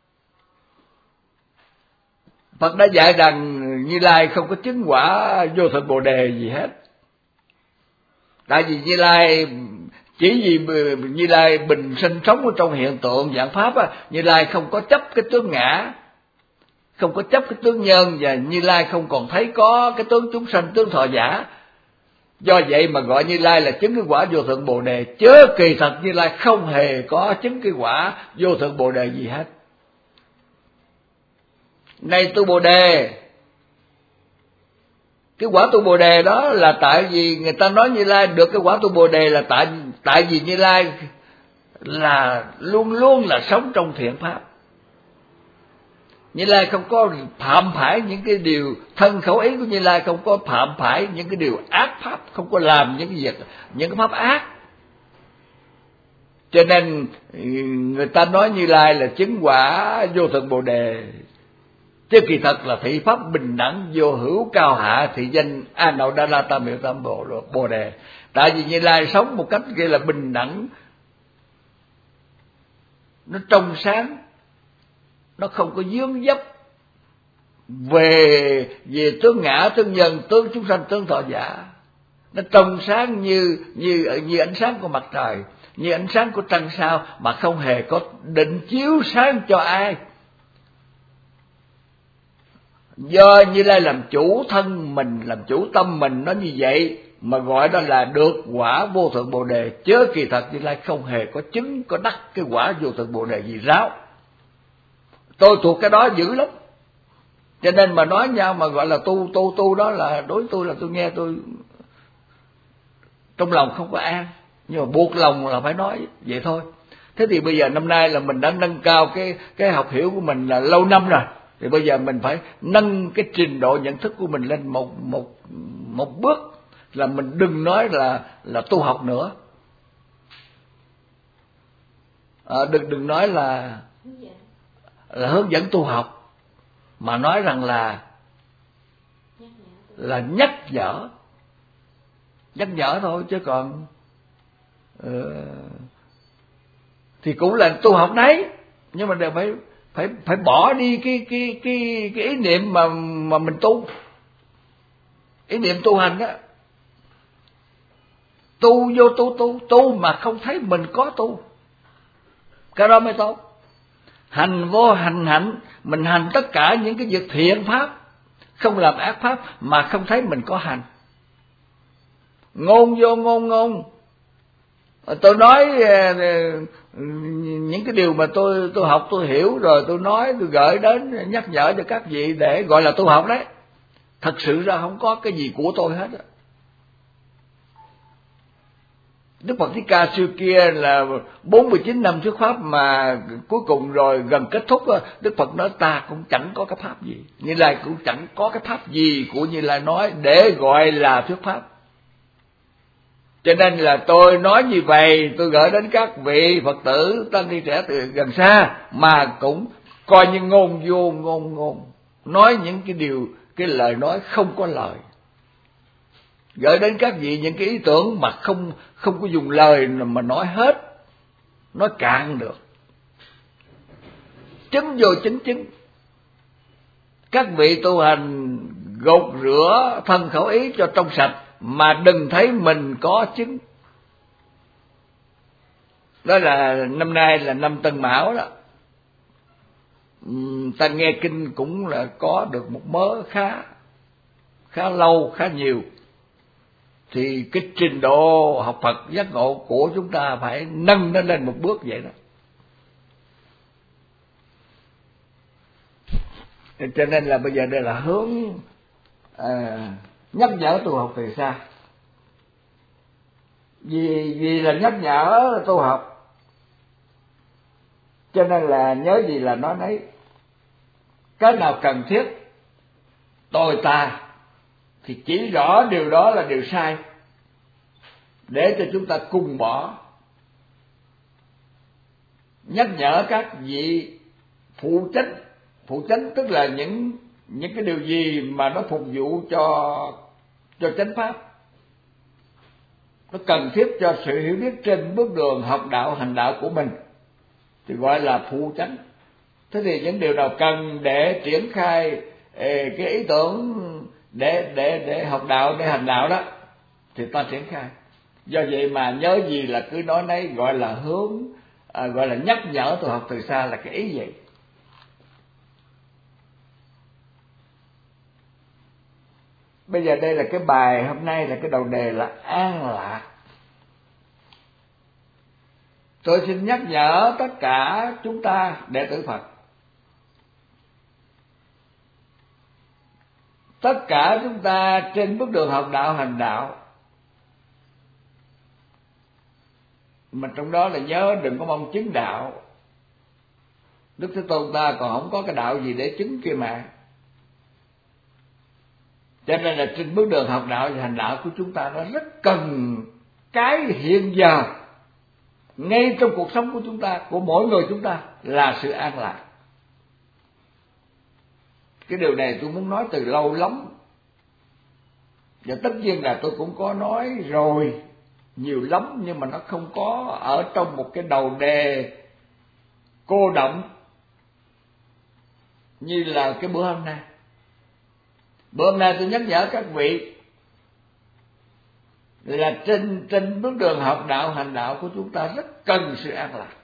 Phật đã dạy rằng Như Lai không có chứng quả vô thượng Bồ Đề gì hết. Tại vì Như Lai chỉ vì Như Lai bình sinh sống ở trong hiện tượng dạng pháp á, Như Lai không có chấp cái tướng ngã, không có chấp cái tướng nhân, và Như Lai không còn thấy có cái tướng chúng sanh, tướng thọ giả. Do vậy mà gọi Như Lai là chứng cái quả vô thượng Bồ Đề, chứ kỳ thật Như Lai không hề có chứng cái quả vô thượng Bồ Đề gì hết. Này tu Bồ Đề, cái quả tu Bồ Đề đó là tại vì người ta nói Như Lai được cái quả tu Bồ Đề là tại tại vì Như Lai là luôn luôn là sống trong thiện pháp. Như Lai không có phạm phải những cái điều, thân khẩu ý của Như Lai không có phạm phải những cái điều ác pháp, không có làm những cái việc, những cái pháp ác. Cho nên người ta nói Như Lai là chứng quả vô thượng Bồ Đề, chứ kỳ thật là thị pháp bình đẳng vô hữu cao hạ, thị danh A Nậu Đa La Tam Miệu Tam Bồ Bồ Đề. Tại vì Như Lai sống một cách kia là bình đẳng, nó trong sáng, nó không có vướng vấp về về tướng ngã, tướng nhân, tướng chúng sanh, tướng thọ giả. Nó trong sáng như như như ánh sáng của mặt trời, như ánh sáng của trăng sao, mà không hề có định chiếu sáng cho ai. Do Như Lai làm chủ thân mình, làm chủ tâm mình, nó như vậy mà gọi đó là được quả vô thượng Bồ Đề, chứ kỳ thật Như Lai không hề có chứng, có đắc cái quả vô thượng Bồ Đề gì ráo. Tôi thuộc cái đó dữ lắm, cho nên mà nói nhau mà gọi là tu tu tu đó là đối tôi là tôi nghe tôi trong lòng không có an, nhưng mà buộc lòng là phải nói vậy thôi. Thế thì bây giờ năm nay là mình đã nâng cao cái cái học hiểu của mình là lâu năm rồi, thì bây giờ mình phải nâng cái trình độ nhận thức của mình lên một một một bước, là mình đừng nói là là tu học nữa, à, đừng đừng nói là là hướng dẫn tu học, mà nói rằng là là nhắc nhở, nhắc nhở thôi, chứ còn uh, thì cũng là tu học đấy, nhưng mà đều phải phải phải bỏ đi cái cái cái cái ý niệm mà mà mình tu, ý niệm tu hành đó, tu vô tu tu tu mà không thấy mình có tu, cái đó mới tốt. Hành vô hành hạnh, mình hành tất cả những cái việc thiện pháp, không làm ác pháp, mà không thấy mình có hành. Ngôn vô ngôn ngôn, tôi nói những cái điều mà tôi tôi học tôi hiểu rồi, tôi nói tôi gửi đến nhắc nhở cho các vị để gọi là tu học đấy. Thật sự ra không có cái gì của tôi hết. Đức Phật Thích Ca xưa kia là bốn mươi chín năm thuyết pháp, mà cuối cùng rồi gần kết thúc Đức Phật nói ta cũng chẳng có cái pháp gì, Như Lai cũng chẳng có cái pháp gì của Như Lai nói để gọi là thuyết pháp. Cho nên là tôi nói như vậy, tôi gửi đến các vị Phật tử tăng ni trẻ từ gần xa, mà cũng coi như ngôn vô ngôn ngôn, nói những cái điều, cái lời nói không có lời, gửi đến các vị những cái ý tưởng mà không không có dùng lời mà nói hết, nói cạn được, chứng vô chứng chứng. Các vị tu hành gột rửa thân khẩu ý cho trong sạch, mà đừng thấy mình có chứng. Đó là năm nay là năm Tân Mão đó, ta nghe kinh cũng là có được một mớ khá khá lâu, khá nhiều. thì cái trình độ học Phật giác ngộ của chúng ta phải nâng nó lên một bước vậy đó. Cho nên là bây giờ đây là hướng à, nhắc nhở tu học từ xa. Vì vì là nhắc nhở tu học, cho nên là nhớ gì là nói nấy. Cái nào cần thiết tôi ta thì chỉ rõ điều đó là điều sai, để cho chúng ta cùng bỏ. Nhắc nhở các vị phụ chánh, phụ chánh tức là những những cái điều gì mà nó phục vụ cho cho chánh pháp, nó cần thiết cho sự hiểu biết trên bước đường học đạo hành đạo của mình, thì gọi là phụ chánh. Thế thì những điều nào cần để triển khai cái ý tưởng để để để học đạo, để hành đạo đó, thì ta triển khai. Do vậy mà nhớ gì là cứ nói nấy, gọi là hướng à, gọi là nhắc nhở tu học từ xa là cái ý vậy. Bây giờ đây là cái bài hôm nay, là cái đầu đề là an lạc. Tôi xin nhắc nhở tất cả chúng ta đệ tử Phật, tất cả chúng ta trên bước đường học đạo hành đạo, mà trong đó là nhớ đừng có mong chứng đạo. Đức Thế Tôn ta còn không có cái đạo gì để chứng kia mà. Cho nên là trên bước đường học đạo và hành đạo của chúng ta, nó rất cần cái hiện giờ ngay trong cuộc sống của chúng ta, của mỗi người chúng ta, là sự an lạc. Cái điều này tôi muốn nói từ lâu lắm, và tất nhiên là tôi cũng có nói rồi nhiều lắm, nhưng mà nó không có ở trong một cái đầu đề cô động như là cái bữa hôm nay. Bữa hôm nay tôi nhắc nhở các vị là trên trên bước đường học đạo hành đạo của chúng ta rất cần sự an lạc.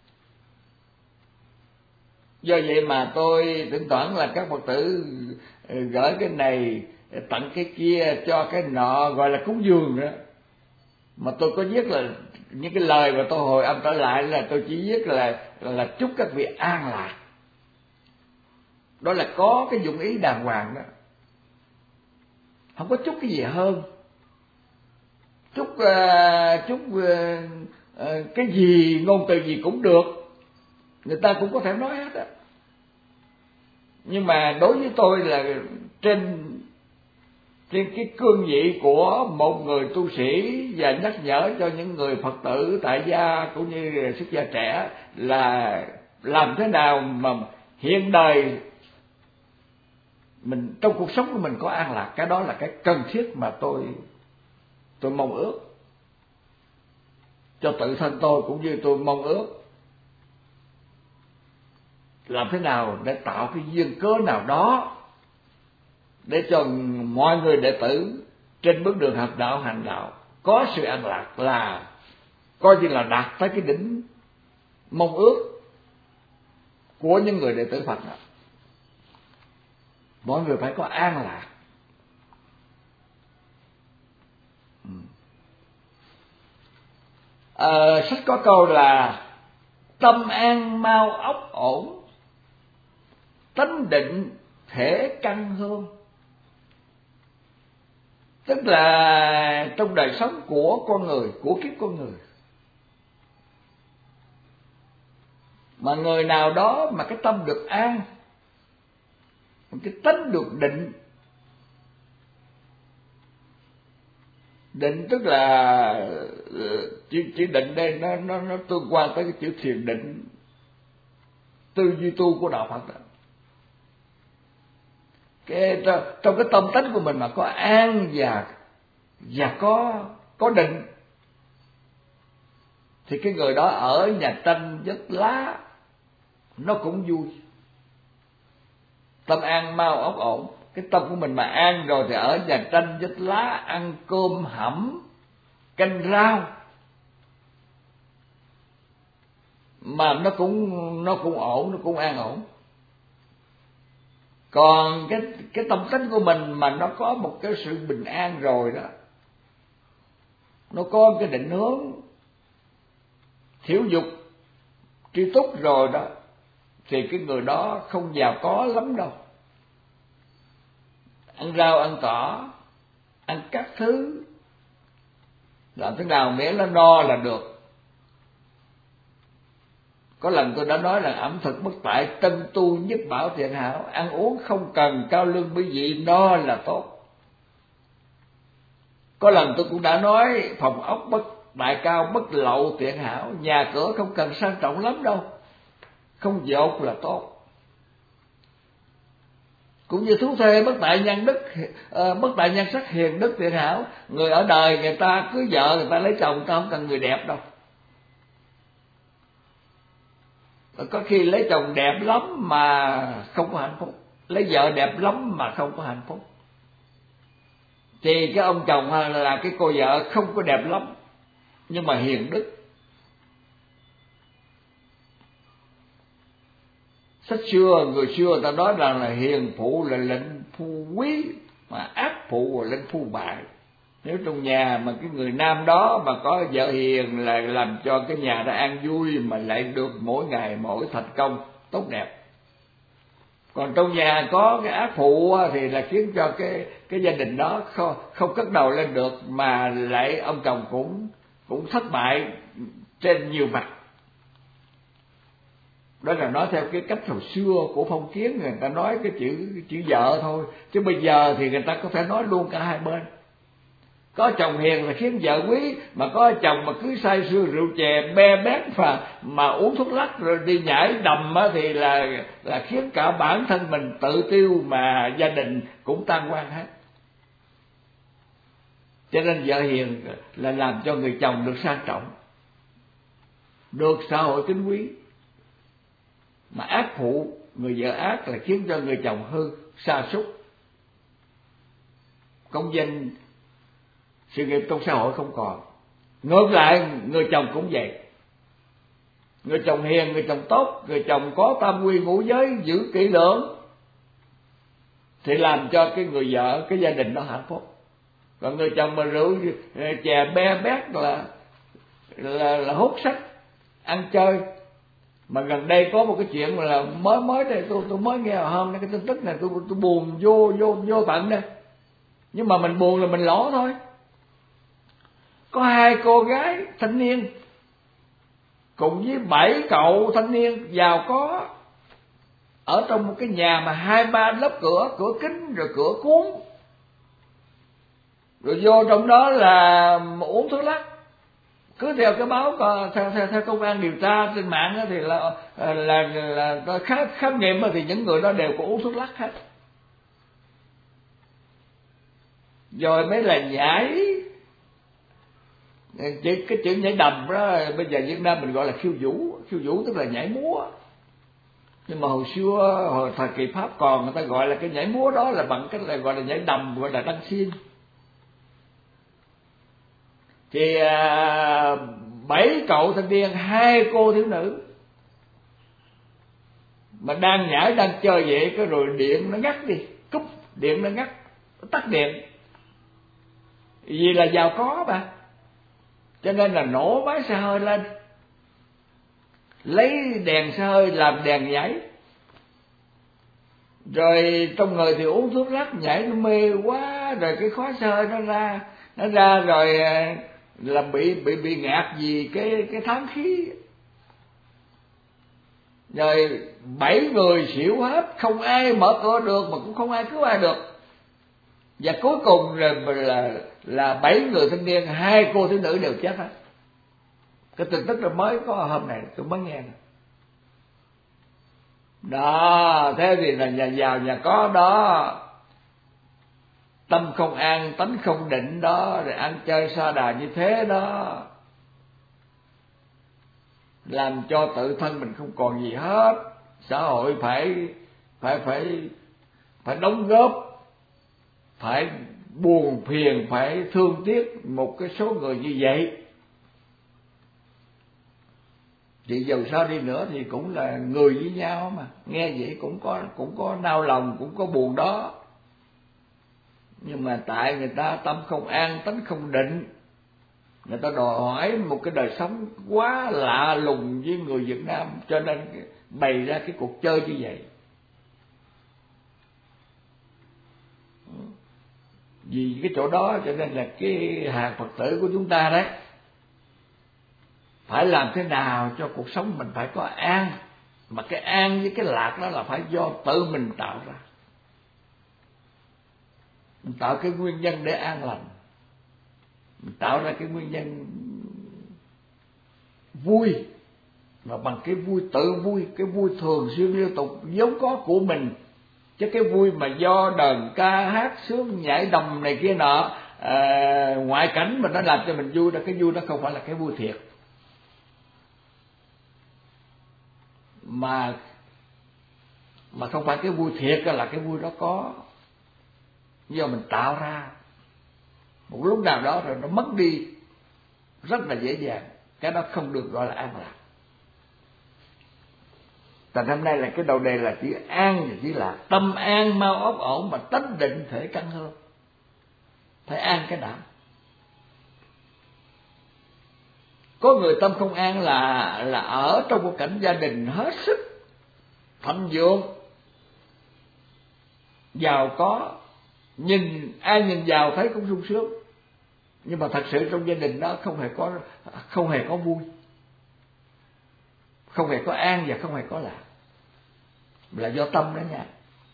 Do vậy mà tôi thỉnh thoảng là các Phật tử gửi cái này tặng cái kia cho cái nọ, gọi là cúng dường đó, mà tôi có viết là những cái lời mà tôi hồi âm trở lại là tôi chỉ viết là là chúc các vị an lạc. Đó là có cái dụng ý đàng hoàng đó, không có chúc cái gì hơn. Chúc uh, chúc uh, uh, cái gì, ngôn từ gì cũng được, người ta cũng có thể nói hết á. Nhưng mà đối với tôi là trên trên cái cương vị của một người tu sĩ, và nhắc nhở cho những người Phật tử tại gia cũng như xuất gia trẻ là làm thế nào mà hiện đời mình, trong cuộc sống của mình có an lạc. Cái đó là cái cần thiết mà tôi tôi mong ước cho tự thân tôi, cũng như tôi mong ước làm thế nào để tạo cái duyên cớ nào đó để cho mọi người đệ tử trên bước đường học đạo hành đạo có sự an lạc, là coi như là đạt tới cái đỉnh mong ước của những người đệ tử Phật đó. Mọi người phải có an lạc. À, sách có câu là tâm an mau ốc ổn, tánh định thể căn hương. Tức là trong đời sống của con người, của kiếp con người, mà người nào đó mà cái tâm được an, cái tánh được định. Định tức là chữ, chữ định đây nó nó nó tương quan tới cái chữ thiền định, tư duy tu của đạo Phật đó. Cái trong cái tâm tánh của mình mà có an và và có có định, thì cái người đó ở nhà tranh vách lá nó cũng vui. Tâm an mau ốc ổn. Cái tâm của mình mà an rồi thì ở nhà tranh vách lá, ăn cơm hẩm canh rau mà nó cũng nó cũng ổn, nó cũng an ổn. Còn cái cái tâm tánh của mình mà nó có một cái sự bình an rồi đó, nó có cái định hướng thiếu dục tri túc rồi đó, thì cái người đó không giàu có lắm đâu. Ăn rau ăn cỏ, ăn các thứ, làm thế nào miễn nó no là được. Có lần tôi đã nói là ẩm thực bất tại, tân tu nhất bảo thiện hảo. Ăn uống không cần cao lương mỹ vị, no là tốt. Có lần tôi cũng đã nói phòng ốc bất đại cao, bất lậu tiện hảo. Nhà cửa không cần sang trọng lắm đâu, không dột là tốt. Cũng như thú thuê bất tại nhân đức, uh, bất tại nhân sắc hiền đức thiện hảo. Người ở đời người ta cưới vợ, người ta lấy chồng, người ta không cần người đẹp đâu. Có khi lấy chồng đẹp lắm mà không có hạnh phúc, lấy vợ đẹp lắm mà không có hạnh phúc. Thì cái ông chồng hay là cái cô vợ không có đẹp lắm nhưng mà hiền đức. Sách xưa, người xưa người ta nói rằng là hiền phụ là lệnh phu quý, mà ác phụ là lệnh phu bại. Nếu trong nhà mà cái người nam đó mà có vợ hiền là làm cho cái nhà đó an vui, mà lại được mỗi ngày mỗi thành công tốt đẹp. Còn trong nhà có cái ác phụ thì là khiến cho cái cái gia đình đó không không cất đầu lên được, mà lại ông chồng cũng cũng thất bại trên nhiều mặt. Đó là nói theo cái cách hồi xưa của phong kiến, người ta nói cái chữ chữ vợ thôi, chứ bây giờ thì người ta có thể nói luôn cả hai bên. Có chồng hiền là khiến vợ quý, mà có chồng mà cứ say sưa rượu chè be bét và mà uống thuốc lắc rồi đi nhảy đầm thì là là khiến cả bản thân mình tự tiêu, mà gia đình cũng tan hoang hết. Cho nên vợ hiền là làm cho người chồng được sang trọng, được xã hội kính quý. Mà ác phụ, người vợ ác là khiến cho người chồng hư, sa sút, công danh sự nghiệp trong xã hội không còn. Ngược lại người chồng cũng vậy. Người chồng hiền, người chồng tốt, người chồng có tam quy ngũ giới giữ kỹ lưỡng thì làm cho cái người vợ, cái gia đình nó hạnh phúc. Còn người chồng mà rượu chè be bét là là, là hút sách, ăn chơi. Mà gần đây có một cái chuyện mà là mới mới đây tôi tôi mới nghe hôm nay cái tin tức này tôi tôi buồn vô vô vô tận đây. Nhưng mà mình buồn là mình lỗ thôi. Có hai cô gái thanh niên cùng với bảy cậu thanh niên giàu có ở trong một cái nhà mà hai ba lớp cửa, cửa kính rồi cửa cuốn, rồi vô trong đó là uống thuốc lắc. Cứ theo cái báo, theo theo, theo công an điều tra trên mạng thì là là là, là, là khám, khám nghiệm thì những người đó đều có uống thuốc lắc hết. Rồi mới là nhảy, chỉ cái chữ nhảy đầm đó bây giờ Việt Nam mình gọi là khiêu vũ. Khiêu vũ tức là nhảy múa, nhưng mà hồi xưa hồi thời kỳ Pháp còn người ta gọi là cái nhảy múa đó là bằng cách là gọi là nhảy đầm, gọi là đăng xiên. Thì à, bảy cậu thanh niên, hai cô thiếu nữ mà đang nhảy đang chơi vậy, cái rồi điện nó ngắt đi, cúp điện nó ngắt, nó tắt điện. Vì là giàu có mà, cho nên là nổ máy xe hơi lên, lấy đèn xe hơi làm đèn nhảy. Rồi trong người thì uống thuốc lắc, nhảy nó mê quá, rồi cái khói xe hơi nó ra, nó ra rồi là bị bị bị ngạt vì cái cái thám khí. Rồi bảy người xỉu hết, không ai mở cửa được mà cũng không ai cứu ai được. Và cuối cùng là là là bảy người thanh niên, hai cô thiếu nữ đều chết hết. Cái tin tức là mới có hôm này tôi mới nghe. Đó, thế thì là nhà giàu nhà có đó, tâm không an, tánh không định đó, rồi ăn chơi sa đà như thế đó, làm cho tự thân mình không còn gì hết. Xã hội phải phải phải phải đóng góp, phải buồn phiền, phải thương tiếc một cái số người như vậy. Thì dầu sao đi nữa thì cũng là người với nhau mà, nghe vậy cũng có cũng có nao lòng, cũng có buồn đó. Nhưng mà tại người ta tâm không an, tánh không định, Người ta đòi hỏi một cái đời sống quá lạ lùng với người Việt Nam, cho nên bày ra cái cuộc chơi như vậy. Vì cái chỗ đó cho nên là cái hàng Phật tử của chúng ta đấy, phải làm thế nào cho cuộc sống mình phải có an, mà cái an với cái lạc đó là phải do tự mình tạo ra. Mình tạo cái nguyên nhân để an lành, mình tạo ra cái nguyên nhân vui, mà bằng cái vui tự vui, cái vui thường xuyên liên tục vốn có của mình. Chứ cái vui mà do đờn ca hát sướng nhảy đầm này kia nọ, à, ngoại cảnh mà nó làm cho mình vui đó, cái vui đó không phải là cái vui thiệt, mà mà không phải cái vui thiệt là cái vui đó có do mình tạo ra. Một lúc nào đó rồi nó mất đi rất là dễ dàng, cái đó không được gọi là an lạc. Thành hôm nay là cái đầu đề là chữ an và chữ lạc. Tâm an mau ốc ổn, mà tánh định thể căn hơn. Phải an cái đã. Có người tâm không an là là ở trong một cảnh gia đình hết sức thịnh vượng, giàu có, nhìn ai nhìn giàu thấy cũng sung sướng, nhưng mà thật sự trong gia đình đó không hề có không hề có vui, không hề có an và không hề có lạc, là do tâm đó nha.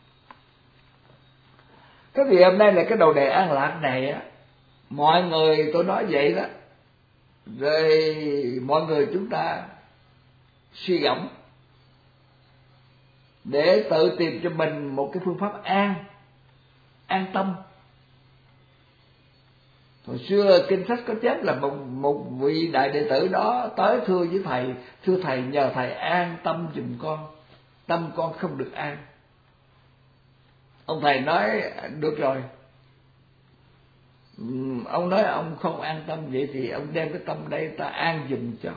Thế thì hôm nay là cái đầu đề an lạc này á, mọi người tôi nói vậy đó, rồi mọi người chúng ta suy gẫm để tự tìm cho mình một cái phương pháp an, an tâm. Hồi xưa kinh sách có chép là một, một vị đại đệ tử đó tới thưa với thầy, thưa thầy nhờ thầy an tâm giùm con, tâm con không được an. Ông thầy nói được rồi, ông nói ông không an tâm, vậy thì ông đem cái tâm đây ta an giùm cho,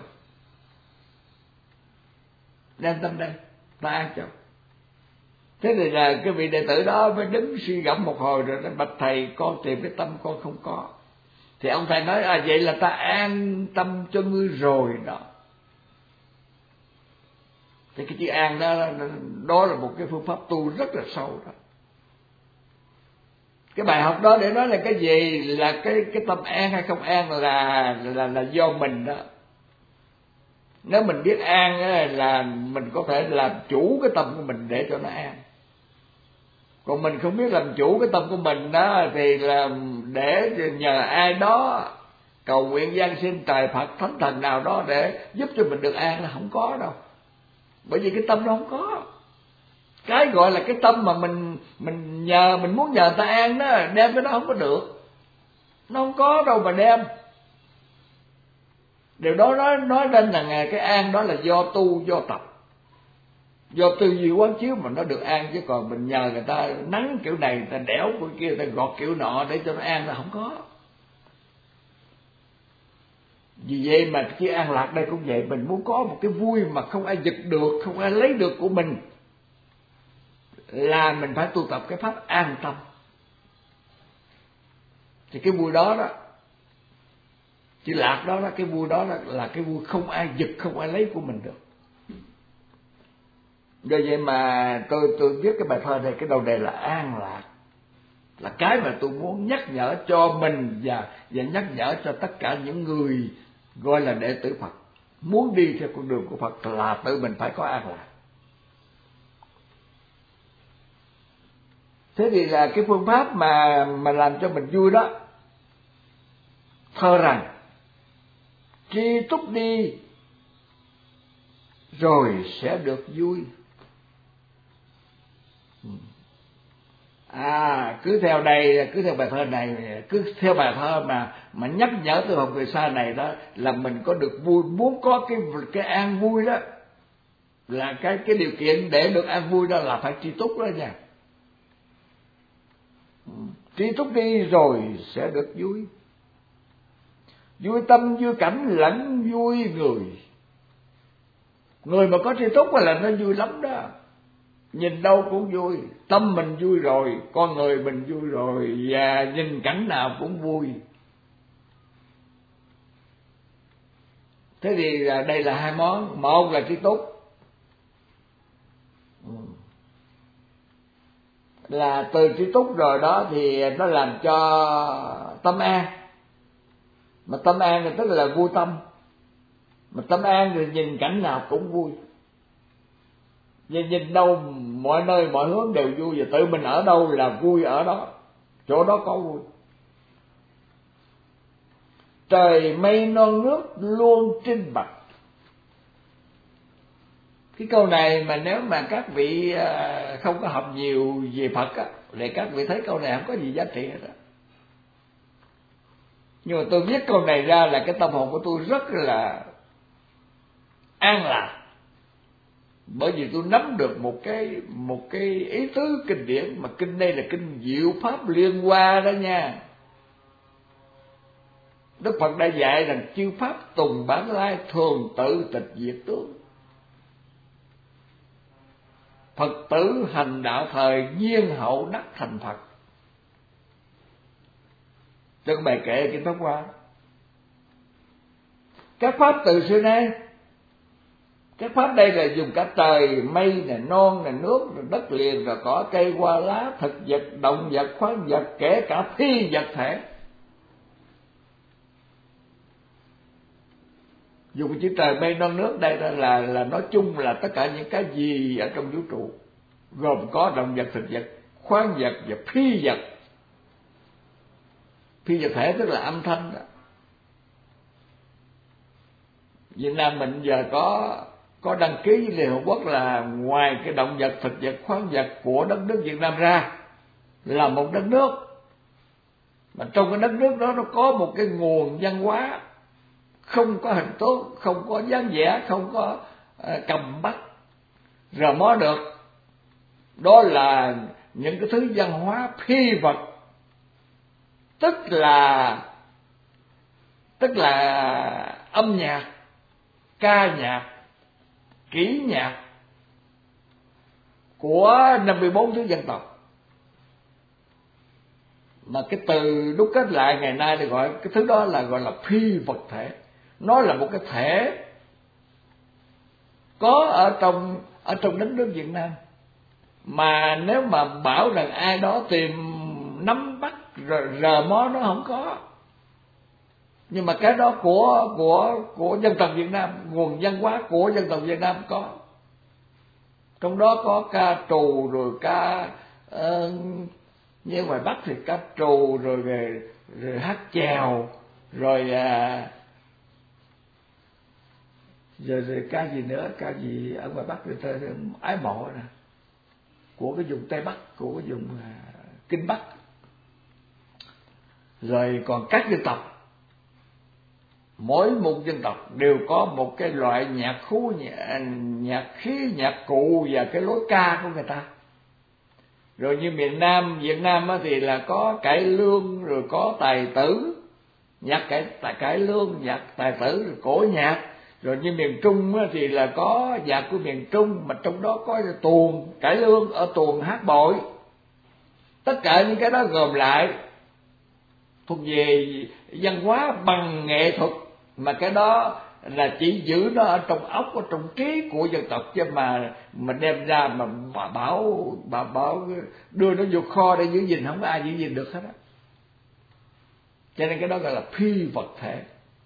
đem tâm đây ta an cho. Thế thì là cái vị đệ tử đó mới đứng suy gẫm một hồi rồi nói bạch thầy, con tìm cái tâm con không có. Thì ông thầy nói à vậy là ta an tâm cho ngươi rồi đó. Thì cái chữ an đó, đó là một cái phương pháp tu rất là sâu đó. Cái bài học đó để nói là cái gì, là cái cái tâm an hay không an là là là do mình đó. Nếu mình biết an là mình có thể làm chủ cái tâm của mình để cho nó an. Còn mình không biết làm chủ cái tâm của mình đó thì là để nhờ ai đó cầu nguyện giang xin trời Phật thánh thần nào đó để giúp cho mình được an là không có đâu. Bởi vì cái tâm nó không có. Cái gọi là cái tâm mà mình mình nhờ, mình muốn nhờ người ta an đó, đem cái đó không có được. Nó không có đâu mà đem. Điều đó nói, nói lên là cái an đó là do tu, do tập, do tư duy quán chiếu mà nó được an. Chứ còn mình nhờ người ta nắng kiểu này, người ta đẽo kiểu kia, người ta gọt kiểu nọ để cho nó an là không có. Vì vậy mà cái an lạc đây cũng vậy. Mình muốn có một cái vui mà không ai giật được, không ai lấy được của mình, là mình phải tu tập cái pháp an tâm. Thì cái vui đó đó, chữ lạc đó, đó cái vui đó là, là cái vui không ai giật, không ai lấy của mình được. Do vậy mà tôi tôi viết cái bài thơ này, cái đầu đề là an lạc, là cái mà tôi muốn nhắc nhở cho mình và và nhắc nhở cho tất cả những người gọi là đệ tử Phật muốn đi theo con đường của Phật là tự mình phải có an lạc. Thế thì là cái phương pháp mà mà làm cho mình vui đó, thơ rằng tri túc đi rồi sẽ được vui. À, cứ theo đây, cứ theo bài thơ này, cứ theo bài thơ mà mà nhắc nhở từ học về xa này đó, là mình có được vui, muốn có cái cái an vui đó, là cái cái điều kiện để được an vui đó là phải tri túc đó nha. Tri túc đi rồi sẽ được vui. Vui tâm, vui cảnh lẫn vui người. Người mà có tri túc là nó vui lắm đó. Nhìn đâu cũng vui. Tâm mình vui rồi, con người mình vui rồi, và nhìn cảnh nào cũng vui. Thế thì đây là hai món, một là trí túc, là từ trí túc rồi đó thì nó làm cho tâm an, mà tâm an thì tức là vui tâm, mà tâm an thì nhìn cảnh nào cũng vui, nhìn, nhìn đâu mọi nơi mọi hướng đều vui, và tự mình ở đâu là vui ở đó, chỗ đó có vui. Trời mây non nước luôn trinh bạch. Cái câu này mà nếu mà các vị không có học nhiều về Phật á, thì các vị thấy câu này không có gì giá trị hết á. Nhưng mà tôi viết câu này ra là cái tâm hồn của tôi rất là an lạc, bởi vì tôi nắm được một cái một cái ý tứ kinh điển, mà kinh đây là kinh Diệu Pháp Liên Hoa đó nha. Đức Phật đã dạy rằng chư pháp tùng bản lai, thường tự tịch diệt tướng. Phật tử hành đạo thời, nhiên hậu đắc thành Phật. Trong bài kệ kinh Pháp Hoa, các pháp từ xưa nay, các pháp đây là dùng cả trời, mây, nè, non, nè, nước, nè, đất liền, rồi cỏ cây, hoa lá, thực vật, động vật, khoáng vật, kể cả phi vật thể. Dùng chữ trời, mây, non, nước đây là, là là nói chung là tất cả những cái gì ở trong vũ trụ, gồm có động vật, thực vật, khoáng vật và phi vật. Phi vật thể tức là âm thanh đó. Việt Nam mình giờ có có đăng ký với Liên Hợp Quốc là ngoài cái động vật, thực vật, khoáng vật của đất nước Việt Nam ra là một đất nước, mà trong cái đất nước đó nó có một cái nguồn văn hóa không có hình tốt, không có dáng vẻ, không có uh, cầm bắt rờ mó được. Đó là những cái thứ văn hóa phi vật, tức là tức là âm nhạc, ca nhạc, kỹ nhạc của năm mươi bốn thứ dân tộc. Mà cái từ đúc kết lại ngày nay thì gọi cái thứ đó là gọi là phi vật thể. Nó là một cái thể có ở trong ở trong đất nước Việt Nam, mà nếu mà bảo rằng ai đó tìm nắm bắt rờ, rờ mó nó không có. Nhưng mà cái đó của của của dân tộc Việt Nam, nguồn văn hóa của dân tộc Việt Nam có. Trong đó có ca trù, rồi ca uh, như ngoài Bắc thì ca trù, rồi, rồi, rồi hát chèo, rồi, uh, rồi rồi ca gì nữa, ca gì ở ngoài Bắc thì tôi ái mộ nè, của cái vùng Tây Bắc, của cái vùng uh, Kinh Bắc. Rồi còn các dân tộc, mỗi một dân tộc đều có một cái loại nhạc khú, nhạc, nhạc khí, nhạc cụ và cái lối ca của người ta. Rồi như miền Nam, Việt Nam thì là có cải lương, rồi có tài tử, nhạc cải, cải lương, nhạc tài tử, rồi cổ nhạc. Rồi như miền Trung thì là có nhạc của miền Trung, mà trong đó có tuồng, cải lương, ở tuồng hát bội. Tất cả những cái đó gồm lại thuộc về văn hóa bằng nghệ thuật, mà cái đó là chỉ giữ nó ở trong óc, ở trong trí của dân tộc, chứ mà mình đem ra mà bà bảo bà bảo đưa nó vô kho để giữ gìn, không có ai giữ gìn được hết á. Cho nên cái đó gọi là phi vật thể.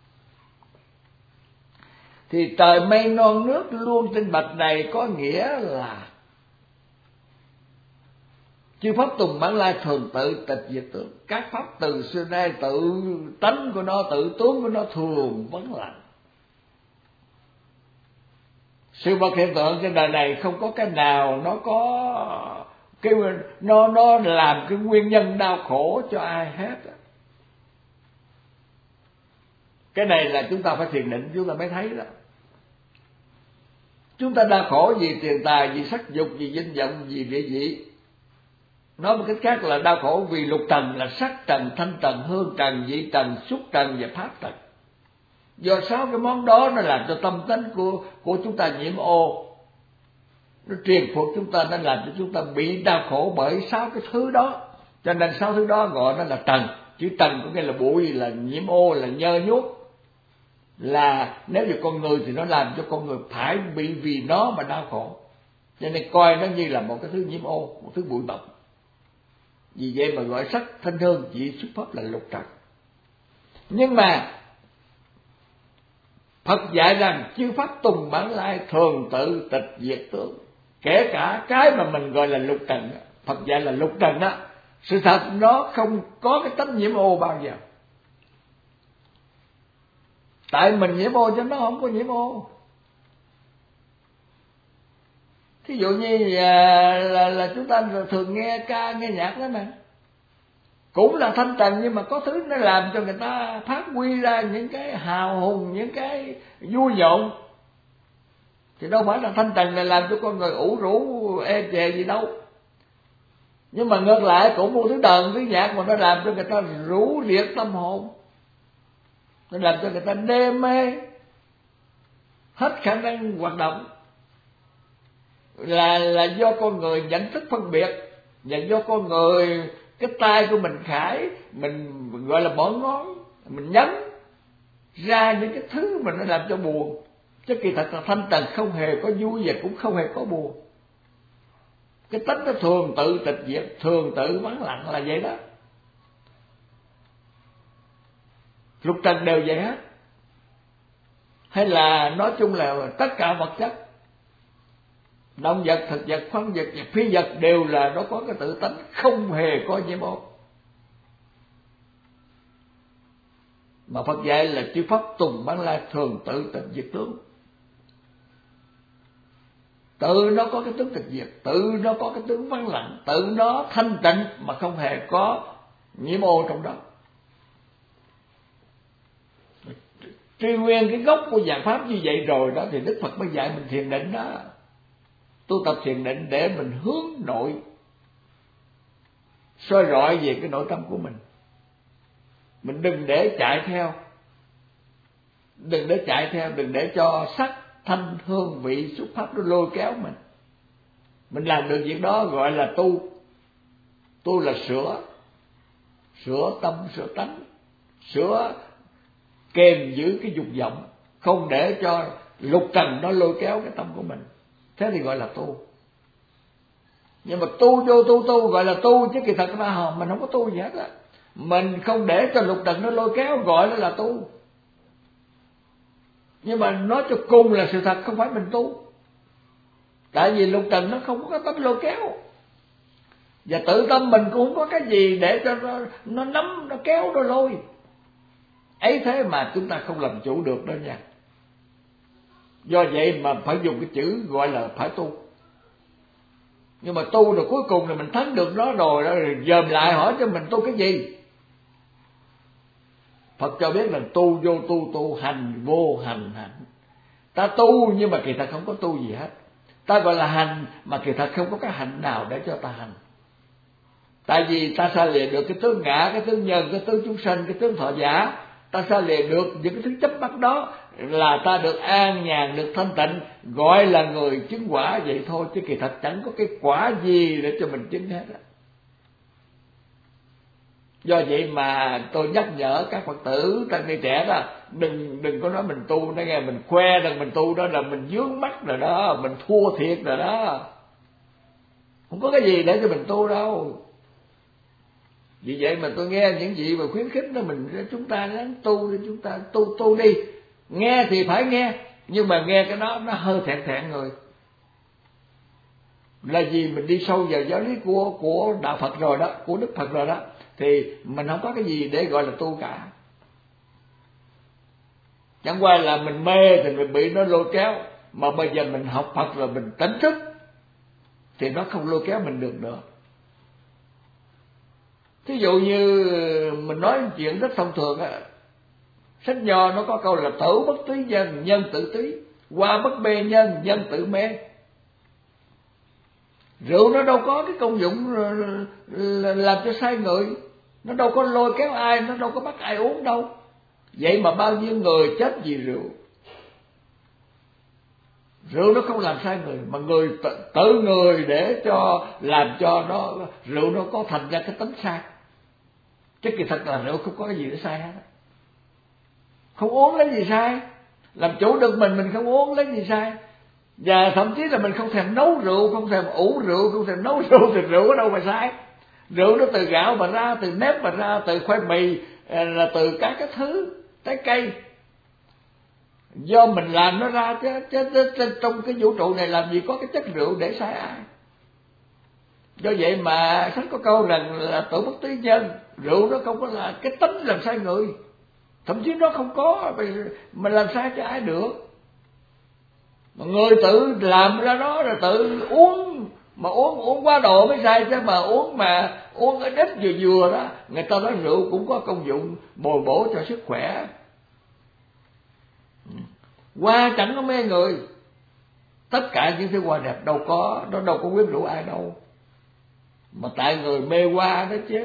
Thì trời mây non nước luôn tinh bạch này có nghĩa là chư pháp tùng bản lai, thường tự tịch diệt tướng. Các pháp từ xưa nay tự tánh của nó, tự tướng của nó thường vắng lặng. Sự vật hiện tượng trên đời này không có cái nào nó có cái nó nó làm cái nguyên nhân đau khổ cho ai hết. Cái này là chúng ta phải thiền định chúng ta mới thấy đó. Chúng ta đau khổ vì tiền tài, vì sắc dục, vì danh vọng, vì địa vị. Nói một cách khác là đau khổ vì lục trần, là sắc trần, thanh trần, hương trần, vị trần, xúc trần và pháp trần. Do sáu cái món đó nó làm cho tâm tánh của của chúng ta nhiễm ô, nó truyền phục chúng ta, nó làm cho chúng ta bị đau khổ bởi sáu cái thứ đó. Cho nên sáu thứ đó gọi nó là trần. Chữ trần có nghĩa là bụi, là nhiễm ô, là nhơ nhuốc. là nếu như con người thì nó làm cho con người phải bị vì nó mà đau khổ, cho nên coi nó như là một cái thứ nhiễm ô, một thứ bụi bặm. Vì vậy mà gọi sắc thanh hương chỉ xuất pháp là lục trần. Nhưng mà Phật dạy rằng chư pháp tùng bản lai thường tự tịch diệt tướng. Kể cả cái mà mình gọi là lục trần, Phật dạy là lục trần đó, sự thật nó không có cái tánh nhiễm ô bao giờ. Tại mình nhiễm ô cho nó không có nhiễm ô. Thí dụ như là, là, là chúng ta thường nghe ca, nghe nhạc đó mà, cũng là thanh trần, nhưng mà có thứ nó làm cho người ta phát huy ra những cái hào hùng, những cái vui nhộn, thì đâu phải là thanh trần này làm cho con người ủ rũ ê chề gì đâu. Nhưng mà ngược lại cũng một thứ đờn, thứ nhạc mà nó làm cho người ta rũ liệt tâm hồn, nó làm cho người ta đê mê hết khả năng hoạt động, là là do con người nhận thức phân biệt, và do con người cái tay của mình khải, mình gọi là bỏ ngón, mình nhấn ra những cái thứ mà nó làm cho buồn. Chứ kỳ thật là thanh trần không hề có vui và cũng không hề có buồn. Cái tính nó thường tự tịch diệt, thường tự vắng lặng là vậy đó. Lục trần đều vậy hết. Hay là nói chung là tất cả vật chất, động vật, thực vật, khoáng vật và phi vật đều là nó có cái tự tánh, không hề có nhiễm ô. Mà Phật dạy là chư pháp tùng bản lai thường tự tịch diệt tướng. Tự nó có cái tướng tịch diệt, tự nó có cái tướng vắng lặng, tự nó thanh tịnh mà không hề có nhiễm ô trong đó. Truy nguyên cái gốc của dạng pháp như vậy rồi đó, thì Đức Phật mới dạy mình thiền định đó. Tu tập thiền định để mình hướng nội, soi rọi về cái nội tâm của mình. Mình đừng để chạy theo, đừng để chạy theo, đừng để cho sắc, thanh, hương, vị, xúc pháp nó lôi kéo mình. Mình làm được việc đó gọi là tu. Tu là sửa, sửa tâm, sửa tánh, sửa kềm giữ cái dục vọng, không để cho lục trần nó lôi kéo cái tâm của mình. Thế thì gọi là tu. Nhưng mà tu vô tu tu gọi là tu, chứ kỳ thật ra mình không có tu gì hết á. Mình không để cho lục trần nó lôi kéo gọi nó là tu. Nhưng mà nói cho cùng là sự thật không phải mình tu. Tại vì lục trần nó không có tánh lôi kéo, và tự tâm mình cũng không có cái gì để cho nó, nó nắm, nó kéo, nó lôi. Ấy thế mà chúng ta không làm chủ được đó nha. Do vậy mà phải dùng cái chữ gọi là phải tu. Nhưng mà tu rồi cuối cùng là mình thắng được nó rồi đó, rồi dòm lại hỏi cho mình tu cái gì. Phật cho biết là tu vô tu, tu hành vô hành hạnh. Ta tu nhưng mà kỳ thật không có tu gì hết. Ta gọi là hành mà kỳ thật không có cái hạnh nào để cho ta hành. Tại vì ta xa lìa được cái tướng ngã, cái tướng nhân, cái tướng chúng sanh, cái tướng thọ giả. Ta xa lìa được những cái thứ chấp bắt đó, là ta được an nhàn, được thanh tịnh, gọi là người chứng quả vậy thôi. Chứ kỳ thật chẳng có cái quả gì để cho mình chứng hết á. Do vậy mà tôi nhắc nhở các Phật tử tăng ni trẻ đó, đừng đừng có nói mình tu, nó nghe mình khoe rằng mình tu đó là mình vướng mắc rồi đó, mình thua thiệt rồi đó. Không có cái gì để cho mình tu đâu. Vì vậy mà tôi nghe những gì mà khuyến khích đó, mình chúng ta ráng tu đi, chúng ta tu tu đi. Nghe thì phải nghe, nhưng mà nghe cái đó nó hơi thẹn thẹn người. Là vì mình đi sâu vào giáo lý của của đạo Phật rồi đó, của Đức Phật rồi đó, thì mình không có cái gì để gọi là tu cả. Chẳng qua là mình mê thì mình bị nó lôi kéo, mà bây giờ mình học Phật rồi mình tỉnh thức thì nó không lôi kéo mình được nữa. Thí dụ như mình nói chuyện rất thông thường á, sách Nho nó có câu là tử bất túy nhân, nhân tự túy, qua bất mê nhân, nhân tự mê. Rượu nó đâu có cái công dụng làm cho say người, nó đâu có lôi kéo ai, nó đâu có bắt ai uống đâu. Vậy mà bao nhiêu người chết vì rượu. Rượu nó không làm sai người, mà người tự, tự người để cho làm cho nó rượu nó có thành ra cái tính sai. Chứ kỳ thật là rượu không có cái gì để sai hết. Không uống lấy gì sai, làm chủ được mình, mình không uống lấy gì sai. Và thậm chí là mình không thèm nấu rượu, không thèm ủ rượu, không thèm nấu rượu, thì rượu ở đâu mà sai. Rượu nó từ gạo mà ra, từ nếp mà ra, từ khoai mì, là từ các cái thứ trái cây do mình làm nó ra chứ, chứ, chứ, chứ trong cái vũ trụ này làm gì có cái chất rượu để sai ai. Do vậy mà sách có câu rằng là tự bất tí nhân, rượu nó không có là cái tính làm sai người, thậm chí nó không có, mình làm sai cho ai được. Mà người tự làm ra đó là tự uống, mà uống uống quá độ mới sai, chứ mà uống mà uống ở ít vừa vừa đó, người ta nói rượu cũng có công dụng bồi bổ cho sức khỏe. Hoa chẳng có mê người, tất cả những thứ hoa đẹp đâu có, nó đâu có quyến rũ ai đâu, mà tại người mê hoa đó chứ.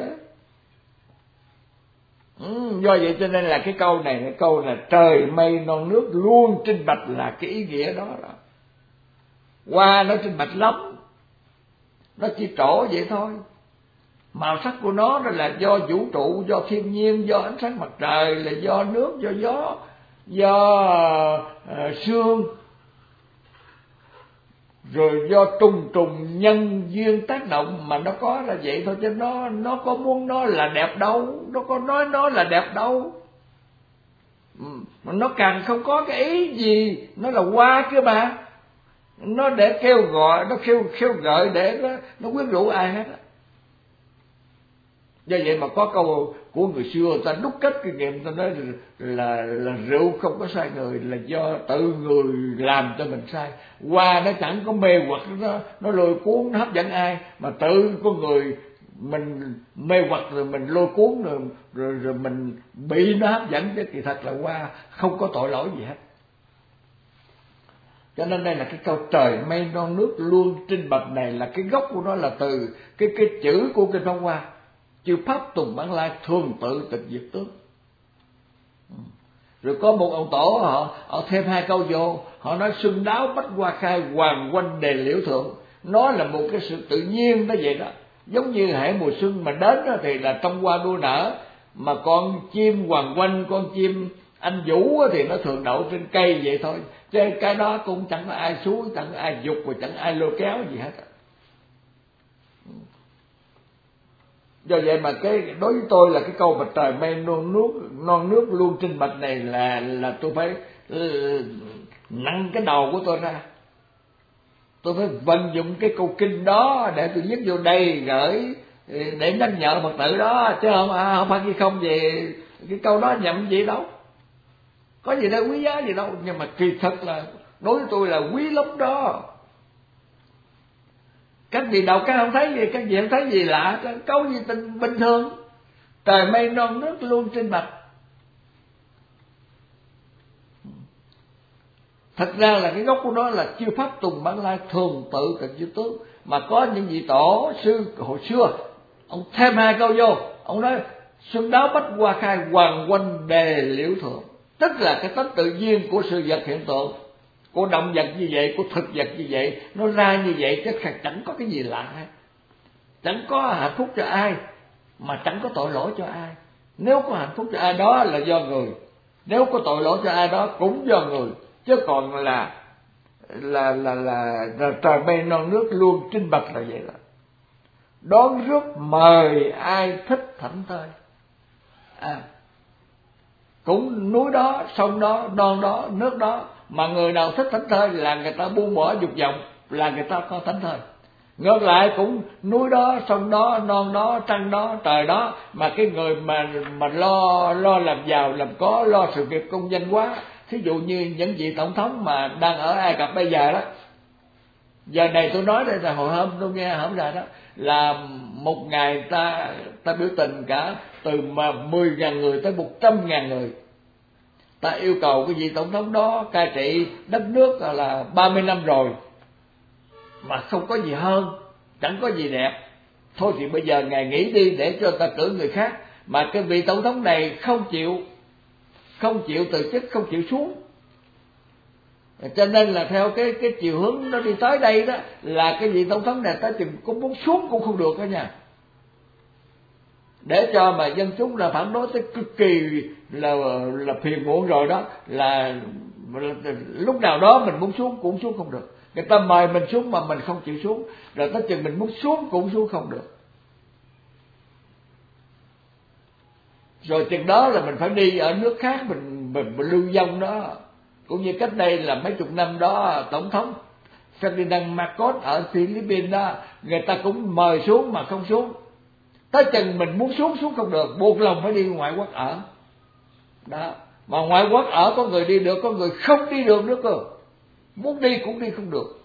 Ừ, do vậy cho nên là cái câu này, cái câu là trời mây non nước luôn trinh bạch là cái ý nghĩa đó đó. Hoa nó trinh bạch lắm, nó chỉ trổ vậy thôi. Màu sắc của nó đó là do vũ trụ, do thiên nhiên, do ánh sáng mặt trời, là do nước, do gió, do uh, sương, rồi do trùng trùng nhân duyên tác động mà nó có là vậy thôi, chứ nó nó có muốn nó là đẹp đâu, nó có nói nó là đẹp đâu. Mà nó càng không có cái ý gì, nó là hoa cơ mà, nó để kêu gọi, nó kêu kêu gợi để nó, nó quyến rũ ai hết á. Do vậy mà có câu của người xưa, người ta đúc kết kinh nghiệm, người ta nói là, là, là rượu không có sai người, là do tự người làm cho mình sai. Hoa nó chẳng có mê hoặc, nó, nó lôi cuốn, nó hấp dẫn ai, mà tự con người mình mê hoặc rồi mình lôi cuốn rồi, rồi, rồi mình bị nó hấp dẫn, chứ kỳ thật là hoa không có tội lỗi gì hết. Cho nên đây là cái câu trời mây non nước luôn trinh bạch này, là cái gốc của nó là từ cái cái chữ của Kinh Pháp Hoa, chư pháp tùng bản lai thường tự tịch diệt tướng. Rồi có một ông tổ họ họ thêm hai câu vô, họ nói xuân đáo bách hoa khai, hoàng quanh đề liễu thượng. Nó là một cái sự tự nhiên đó vậy đó. Giống như hễ mùa xuân mà đến đó thì là trong hoa đua nở, mà con chim hoàng quanh, con chim anh vũ thì nó thường đậu trên cây vậy thôi, chứ cái đó cũng chẳng có ai xuống, chẳng có ai giục, và chẳng ai lôi kéo gì hết. Do vậy mà cái đối với tôi là cái câu mà trời mây non nước non nước luôn trinh bạch này là là tôi phải uh, nặng cái đầu của tôi ra, tôi phải vận dụng cái câu kinh đó để tôi viết vô đây gửi để nhắc nhở Phật tử đó, chứ không à, không phải khi không về cái câu đó nhậm gì đâu, có gì đâu quý giá gì đâu, nhưng mà kỳ thật là đối với tôi là quý lắm đó. Các vị đọc các không thấy gì, các vị không thấy gì lạ, câu gì tình bình thường, trời mây non nước luôn trinh bạch. Thật ra là cái gốc của nó là chư pháp tùng bản lai thường tự tịch diệt tướng. Mà có những vị tổ sư hồi xưa, ông thêm hai câu vô, ông nói xuân đáo bách hoa khai, hoàng quanh đề liễu thượng. Tức là cái tánh tự nhiên của sự vật hiện tượng, của động vật như vậy, của thực vật như vậy, nó ra như vậy, chứ chẳng có cái gì lạ, chẳng có hạnh phúc cho ai, mà chẳng có tội lỗi cho ai. Nếu có hạnh phúc cho ai đó là do người, nếu có tội lỗi cho ai đó cũng do người, chứ còn là là là là, là trời mây non nước luôn trinh bạch là vậy đó. Đón rước mời ai thích thảnh thơi, à, cũng núi đó, sông đó, non đó, nước đó, mà người nào thích thảnh thơi là người ta buông bỏ dục vọng, là người ta có thảnh thơi. Ngược lại cũng núi đó, sông đó, non đó, trăng đó, trời đó, mà cái người mà mà lo lo làm giàu làm có, lo sự nghiệp công danh quá, thí dụ như những vị tổng thống mà đang ở Ai Cập bây giờ đó, giờ này tôi nói đây là hồi hôm tôi nghe hôm nay đó, là một ngày ta ta biểu tình cả từ mà mười ngàn người tới một trăm ngàn người, ta yêu cầu cái vị tổng thống đó cai trị đất nước là ba mươi năm rồi mà không có gì hơn, chẳng có gì đẹp, thôi thì bây giờ ngài nghỉ đi để cho ta cử người khác. Mà cái vị tổng thống này không chịu, không chịu từ chức, không chịu xuống, cho nên là theo cái cái chiều hướng nó đi tới đây đó, là cái vị tổng thống này ta chừng cũng muốn xuống cũng không được đó nha. để cho mà dân chúng là phản đối tới cực kỳ là là phiền muộn rồi đó, là, là lúc nào đó mình muốn xuống cũng xuống không được. Người ta mời mình xuống mà mình không chịu xuống, rồi tới chừng mình muốn xuống cũng xuống không được. Rồi chừng đó là mình phải đi ở nước khác mình mình, mình lưu vong đó. Cũng như cách đây là mấy chục năm đó, tổng thống Ferdinand Marcos ở Philippines đó, người ta cũng mời xuống mà không xuống. Tới chừng mình muốn xuống xuống không được, buộc lòng phải đi ngoại quốc ở. Đó, mà ngoại quốc ở có người đi được, có người không đi được nữa cơ. Muốn đi cũng đi không được.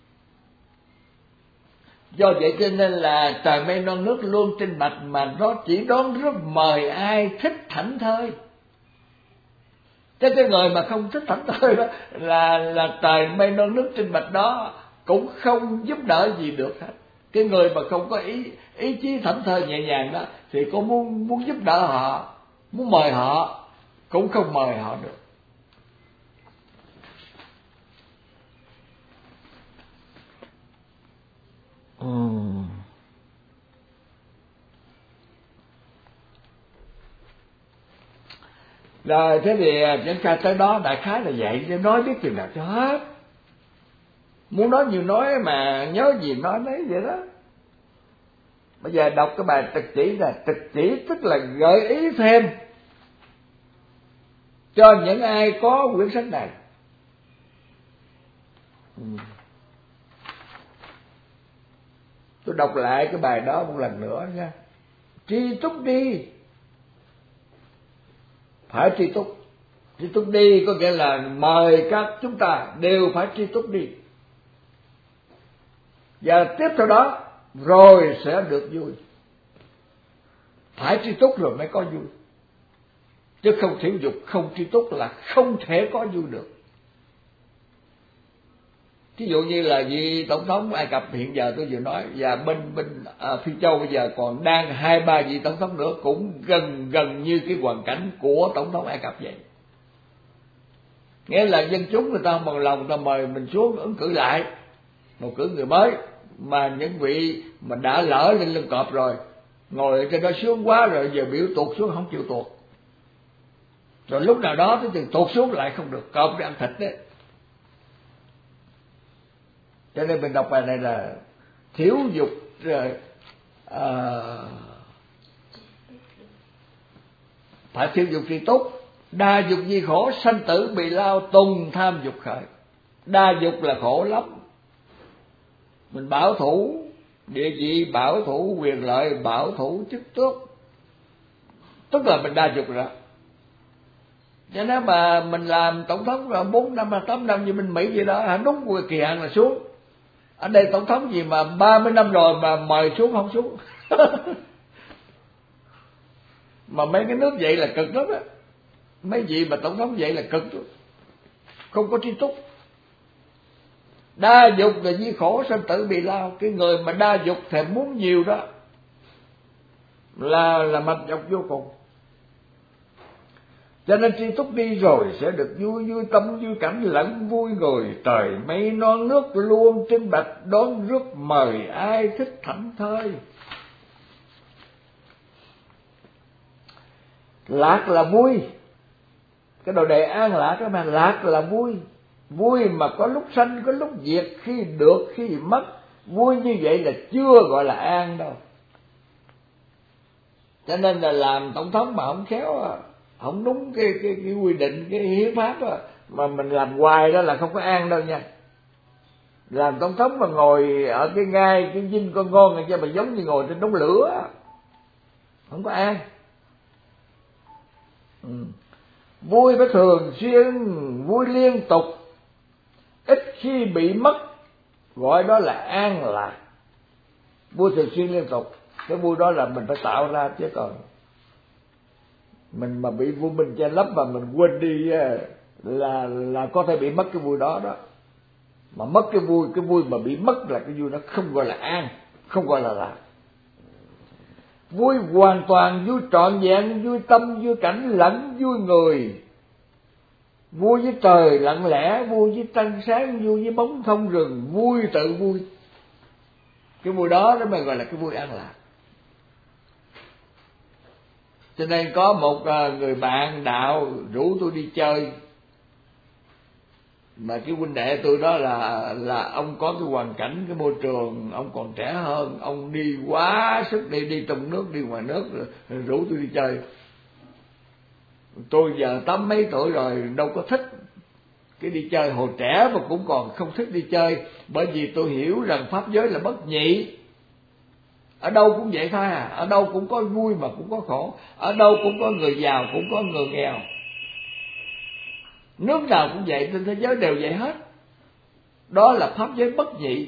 Do vậy cho nên là trời mây non nước luôn trên bạch, mà nó chỉ đón rước mời ai thích thảnh thơi. Chứ cái người mà không thích thảnh thơi đó là là trời mây non nước trên bạch đó cũng không giúp đỡ gì được hết. Cái người mà không có ý ý chí thảnh thơi nhẹ nhàng đó thì có muốn muốn giúp đỡ họ, muốn mời họ cũng không mời họ được. Ừ. Rồi thế thì triển khai tới đó đại khái là vậy, để nói biết chừng nào cho hết. Muốn nói nhiều nói mà nhớ gì nói đấy vậy đó. Bây giờ đọc cái bài trực chỉ là trực chỉ, tức là gợi ý thêm cho những ai có quyển sách này. Ừ. Tôi đọc lại cái bài đó một lần nữa nha. Tri túc đi, phải tri túc. Tri túc đi có nghĩa là mời các chúng ta đều phải tri túc đi. Và tiếp theo đó rồi sẽ được vui. Phải tri túc rồi mới có vui, chứ không thiểu dục không tri túc là không thể có vui được. Ví dụ như là vị tổng thống Ai Cập hiện giờ tôi vừa nói, và bên bên à, Phi Châu bây giờ còn đang hai ba vị tổng thống nữa, cũng gần gần như cái hoàn cảnh của tổng thống Ai Cập vậy. Nghĩa là dân chúng người ta không bằng lòng, người ta mời mình xuống ứng cử lại, một cử người mới, mà những vị mà đã lỡ lên lưng cọp rồi, ngồi ở trên đó sướng quá rồi, giờ biểu tuột xuống không chịu tuột, rồi lúc nào đó tới chừng tuột xuống lại không được, cọp để ăn thịt đấy. Cho nên mình đọc bài này là thiếu dục à, phải thiếu dục tri túc. Đa dục di khổ, sanh tử bị lao, tùng tham dục khởi. Đa dục là khổ lắm. Mình bảo thủ địa vị, bảo thủ quyền lợi, bảo thủ chức tước, tức là mình đa dục rồi. Cho nên mà mình làm tổng thống rồi bốn năm, tám năm như bên Mỹ vậy đó, đúng kỳ hạn là xuống. Ở đây tổng thống gì mà ba mươi năm rồi mà mời xuống không xuống. Mà mấy cái nước vậy là cực lắm á. Mấy vị mà tổng thống vậy là cực lắm, không có tri túc. Đa dục là di khổ, sanh tử bị lao. Cái người mà đa dục thì muốn nhiều đó là là mệt nhọc vô cùng. Cho nên tri túc đi rồi sẽ được vui, vui tâm vui cảnh lẫn vui người. Trời mây non nước luôn trên bạch, đón rước mời ai thích thảnh thơi. Lạc là vui. Cái đồ đề an lạc các bạn, lạc là vui. Vui mà có lúc sanh có lúc diệt, khi được khi mất. Vui như vậy là chưa gọi là an đâu. Cho nên là làm tổng thống mà không khéo, không đúng cái cái, cái quy định, cái hiến pháp đó, mà mình làm hoài đó là không có an đâu nha. Làm tổng thống mà ngồi ở cái ngai cái dinh con ngon này, cho mà giống như ngồi trên đống lửa, không có an. Ừ. Vui phải thường xuyên, vui liên tục, ít khi bị mất, gọi đó là an lạc. Vui thường xuyên liên tục, cái vui đó là mình phải tạo ra, chứ còn mình mà bị vui mình che lấp và mình quên đi là là có thể bị mất cái vui đó đó. Mà mất cái vui, cái vui mà bị mất là cái vui nó không gọi là an, không gọi là lạc. Vui hoàn toàn, vui trọn vẹn, vui tâm, vui cảnh lẫn vui người. Vui với trời lặng lẽ, vui với trăng sáng, vui với bóng thông rừng, vui tự vui. Cái vui đó đó mới gọi là cái vui an lạc. Cho nên có một người bạn đạo rủ tôi đi chơi, mà cái huynh đệ tôi đó là là ông có cái hoàn cảnh, cái môi trường, ông còn trẻ hơn, ông đi quá sức, đi đi trong nước, đi ngoài nước, rồi rủ tôi đi chơi. Tôi giờ tám mấy tuổi rồi, đâu có thích cái đi chơi. Hồi trẻ mà cũng còn không thích đi chơi, bởi vì tôi hiểu rằng pháp giới là bất nhị. Ở đâu cũng vậy thôi à, ở đâu cũng có vui mà cũng có khổ, ở đâu cũng có người giàu cũng có người nghèo, nước nào cũng vậy, trên thế giới đều vậy hết. Đó là pháp giới bất nhị,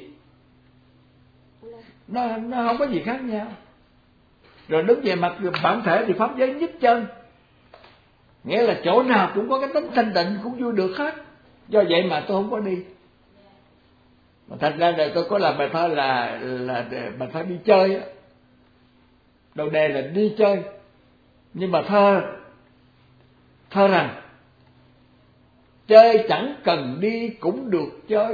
nó nó không có gì khác nhau. Rồi đứng về mặt bản thể thì pháp giới nhất chân, nghĩa là chỗ nào cũng có cái tính thanh tịnh, cũng vui được hết. Do vậy mà tôi không có đi. Mà thành ra là tôi có làm bài thơ là là bài thơ đi chơi á, đầu đề là đi chơi, nhưng mà thơ thơ rằng chơi chẳng cần đi cũng được chơi,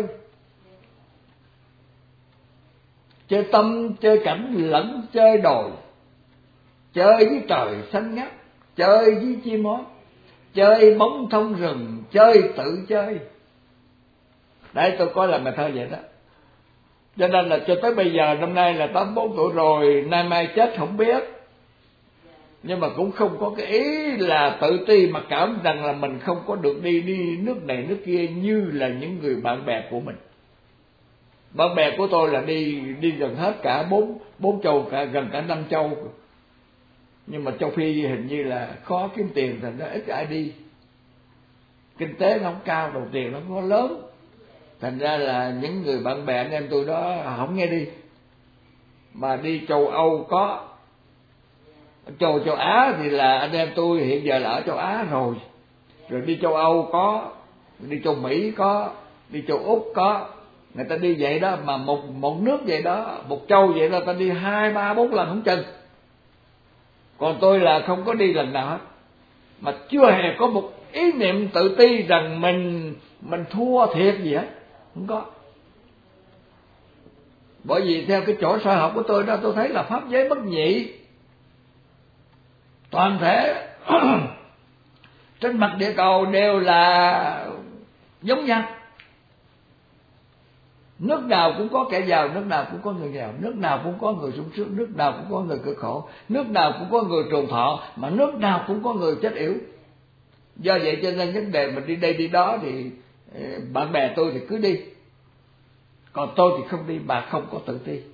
chơi tâm, chơi cảnh lẫn chơi đồi, chơi với trời xanh ngắt, chơi với chim hót, chơi bóng thông rừng, chơi tự chơi. Đấy, tôi có làm bài thơ vậy đó. Cho nên là cho tới bây giờ, năm nay là tám mươi bốn tuổi rồi, nay mai chết không biết, nhưng mà cũng không có cái ý là tự ti mặc cảm rằng là mình không có được đi đi nước này nước kia như là những người bạn bè của mình. Bạn bè của tôi là đi đi gần hết cả bốn bốn châu, cả gần cả năm châu, nhưng mà châu Phi hình như là khó kiếm tiền, thành ra ít ai đi. Kinh tế nó không cao, đồng tiền nó không có lớn, thành ra là những người bạn bè anh em tôi đó không nghe đi. Mà đi châu Âu có, châu châu Á thì là anh em tôi hiện giờ là ở châu Á rồi, rồi đi châu Âu có, đi châu Mỹ có, đi châu Úc có. Người ta đi vậy đó, mà một một nước vậy đó, một châu vậy đó, ta đi hai ba bốn lần không chừng. Còn tôi là không có đi lần nào hết, mà chưa hề có một ý niệm tự ti rằng mình mình thua thiệt gì hết, không có. Bởi vì theo cái chỗ soi học của tôi đó, tôi thấy là pháp giới bất nhị, toàn thể trên mặt địa cầu đều là giống nhau. Nước nào cũng có kẻ giàu, nước nào cũng có người nghèo, nước nào cũng có người sung sướng, nước nào cũng có người cực khổ, nước nào cũng có người trường thọ, mà nước nào cũng có người chết yểu. Do vậy cho nên vấn đề mình đi đây đi đó thì bạn bè tôi thì cứ đi, còn tôi thì không đi, mà không có tự ti.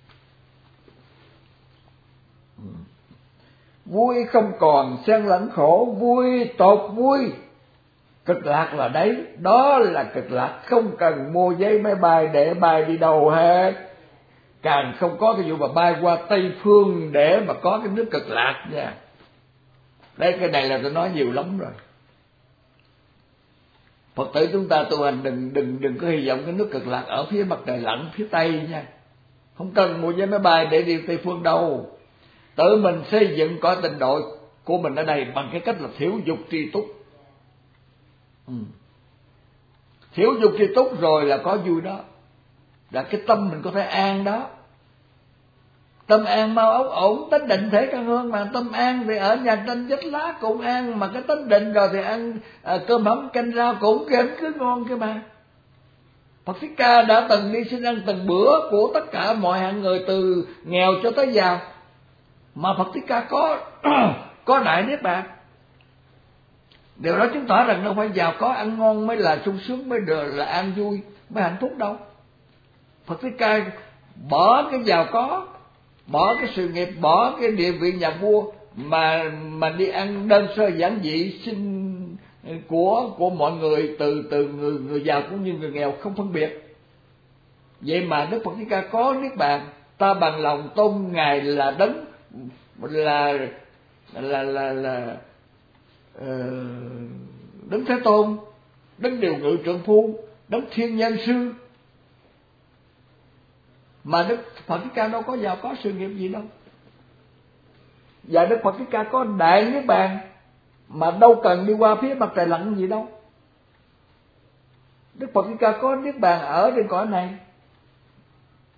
Vui không còn xen lẫn khổ, vui tột vui. Cực lạc là đấy, đó là cực lạc, không cần mua giấy máy bay để bay đi đâu hết, càng không có cái vụ mà bay qua Tây Phương để mà có cái nước cực lạc nha. Đấy, cái này là tôi nói nhiều lắm rồi. Phật tử chúng ta tu hành đừng đừng đừng có hy vọng cái nước cực lạc ở phía mặt trời lặn phía Tây nha, không cần mua giấy máy bay để đi Tây Phương đâu. Tự mình xây dựng cõi tịnh độ của mình ở đây bằng cái cách là thiếu dục tri túc. Ừ. Thiếu dục tri túc rồi là có vui đó, là cái tâm mình có thể an đó. Tâm an mau ốc ổn, tánh định thể căn hương. Mà tâm an thì ở nhà tranh vách lá cũng an, mà cái tánh định rồi thì ăn à, cơm hấm canh rau cũng kém cứ ngon cơ mà. Phật Thích Ca đã từng đi xin ăn từng bữa của tất cả mọi hạng người, từ nghèo cho tới giàu, mà Phật Thích Ca có có đại niết bàn. Điều đó chứng tỏ rằng đâu phải giàu có ăn ngon mới là sung sướng, mới được là an vui, mới hạnh phúc đâu. Phật Thích Ca bỏ cái giàu có, bỏ cái sự nghiệp, bỏ cái địa vị nhà vua, mà mà đi ăn đơn sơ giản dị xin của của mọi người, từ từ người người giàu cũng như người nghèo không phân biệt. Vậy mà Đức Phật Thích Ca có niết bàn, ta bằng lòng tôn ngài là đấng là là là là uh, đấng Thế Tôn, đấng điều ngự trượng phu, đấng thiên nhân sư. Mà Đức Phật Thích Ca đâu có giàu có sự nghiệp gì đâu. Và Đức Phật Thích Ca có đại niết bàn, mà đâu cần đi qua phía mặt trời lặn gì đâu. Đức Phật Thích Ca có niết bàn ở trên cõi này.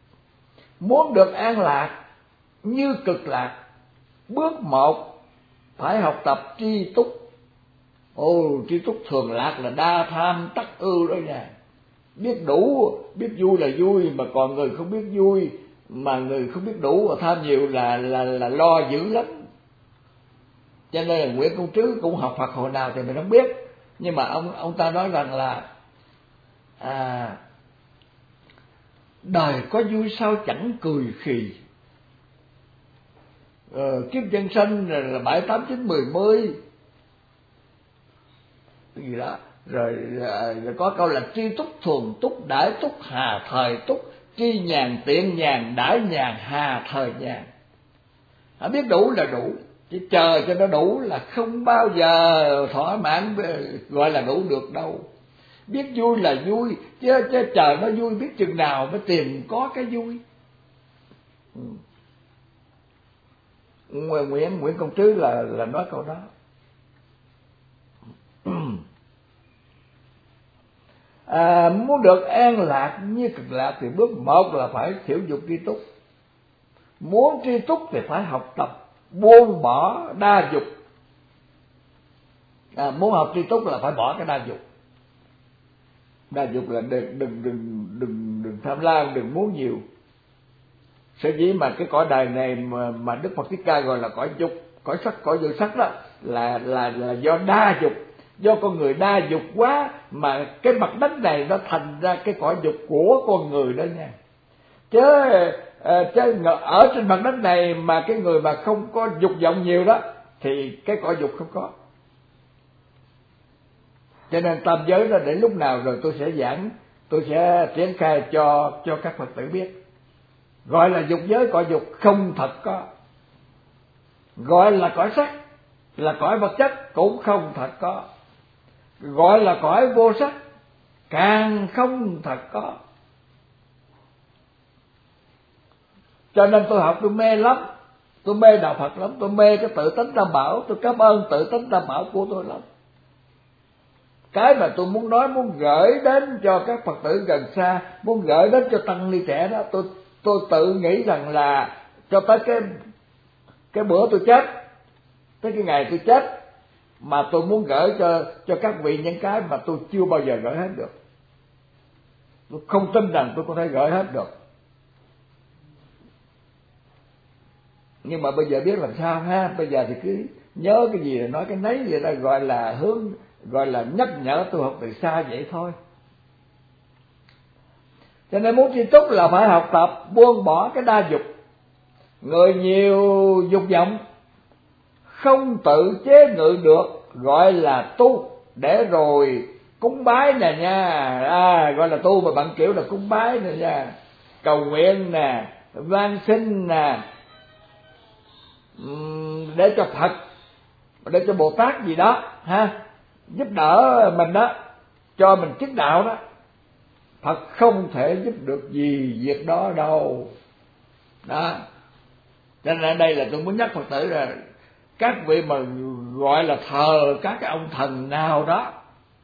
Muốn được an lạc như cực lạc, bước một phải học tập tri túc. Ồ, tri túc thường lạc là đa tham tắc ưu đó nha. Biết đủ, biết vui là vui, mà còn người không biết vui, mà người không biết đủ và tham nhiều là là là lo dữ lắm. Cho nên là Nguyễn Công Trứ cũng học Phật hồi nào thì mình không biết, nhưng mà ông ông ta nói rằng là à, đời có vui sao chẳng cười khì. Ờ, kiếp nhân sanh là bảy tám chín mười mươi cái gì đó. Rồi, rồi có câu là tri túc thường túc, đãi túc, hà thời túc, tri nhàn tiện nhàn, đãi nhàn, hà thời nhàn. À, biết đủ là đủ, chỉ chờ cho nó đủ là không bao giờ thỏa mãn gọi là đủ được đâu. Biết vui là vui, chứ, chứ chờ nó vui biết chừng nào mới tìm có cái vui. Ừ. Nguyễn Nguyễn Công Trứ là là nói câu đó. À, muốn được an lạc như cực lạc thì bước một là phải thiểu dục tri túc. Muốn tri túc thì phải học tập buông bỏ đa dục. À, muốn học tri túc là phải bỏ cái đa dục. Đa dục là đừng đừng đừng đừng đừng tham lam, đừng muốn nhiều. Sở dĩ mà cái cõi đời này mà, mà Đức Phật Thích Ca gọi là cõi dục, cõi sắc, cõi vô sắc đó là là là do đa dục, do con người đa dục quá mà cái mặt đất này nó thành ra cái cõi dục của con người đó nha. Chứ chứ ở trên mặt đất này mà cái người mà không có dục vọng nhiều đó thì cái cõi dục không có. Cho nên tam giới đó để lúc nào rồi tôi sẽ giảng, tôi sẽ triển khai cho cho các Phật tử biết. Gọi là dục giới, cõi dục không thật có. Gọi là cõi sắc, là cõi vật chất cũng không thật có. Gọi là cõi vô sắc càng không thật có. Cho nên tôi học tôi mê lắm, tôi mê đạo Phật lắm, tôi mê cái tự tánh Tam Bảo, tôi cảm ơn tự tánh Tam Bảo của tôi lắm. Cái mà tôi muốn nói, muốn gửi đến cho các Phật tử gần xa, muốn gửi đến cho tăng ni trẻ đó, tôi tôi tự nghĩ rằng là cho tới cái cái bữa tôi chết, tới cái ngày tôi chết, mà tôi muốn gửi cho cho các vị những cái mà tôi chưa bao giờ gửi hết được. Tôi không tin rằng tôi có thể gửi hết được. Nhưng mà bây giờ biết làm sao ha, bây giờ thì cứ nhớ cái gì là nói cái nấy, vậy đó gọi là hướng, gọi là nhắc nhở tôi học từ xa vậy thôi. Cho nên muốn tri túc là phải học tập buông bỏ cái đa dục. Người nhiều dục vọng không tự chế ngự được gọi là tu, để rồi cúng bái nè nha, à, gọi là tu mà bằng kiểu là cúng bái nè nha, cầu nguyện nè, van xin nè, để cho Phật, để cho Bồ Tát gì đó ha, giúp đỡ mình đó, cho mình chứng đạo đó. Phật không thể giúp được gì việc đó đâu. Đó. Cho nên ở đây là tôi muốn nhắc Phật tử là các vị mà gọi là thờ các cái ông thần nào đó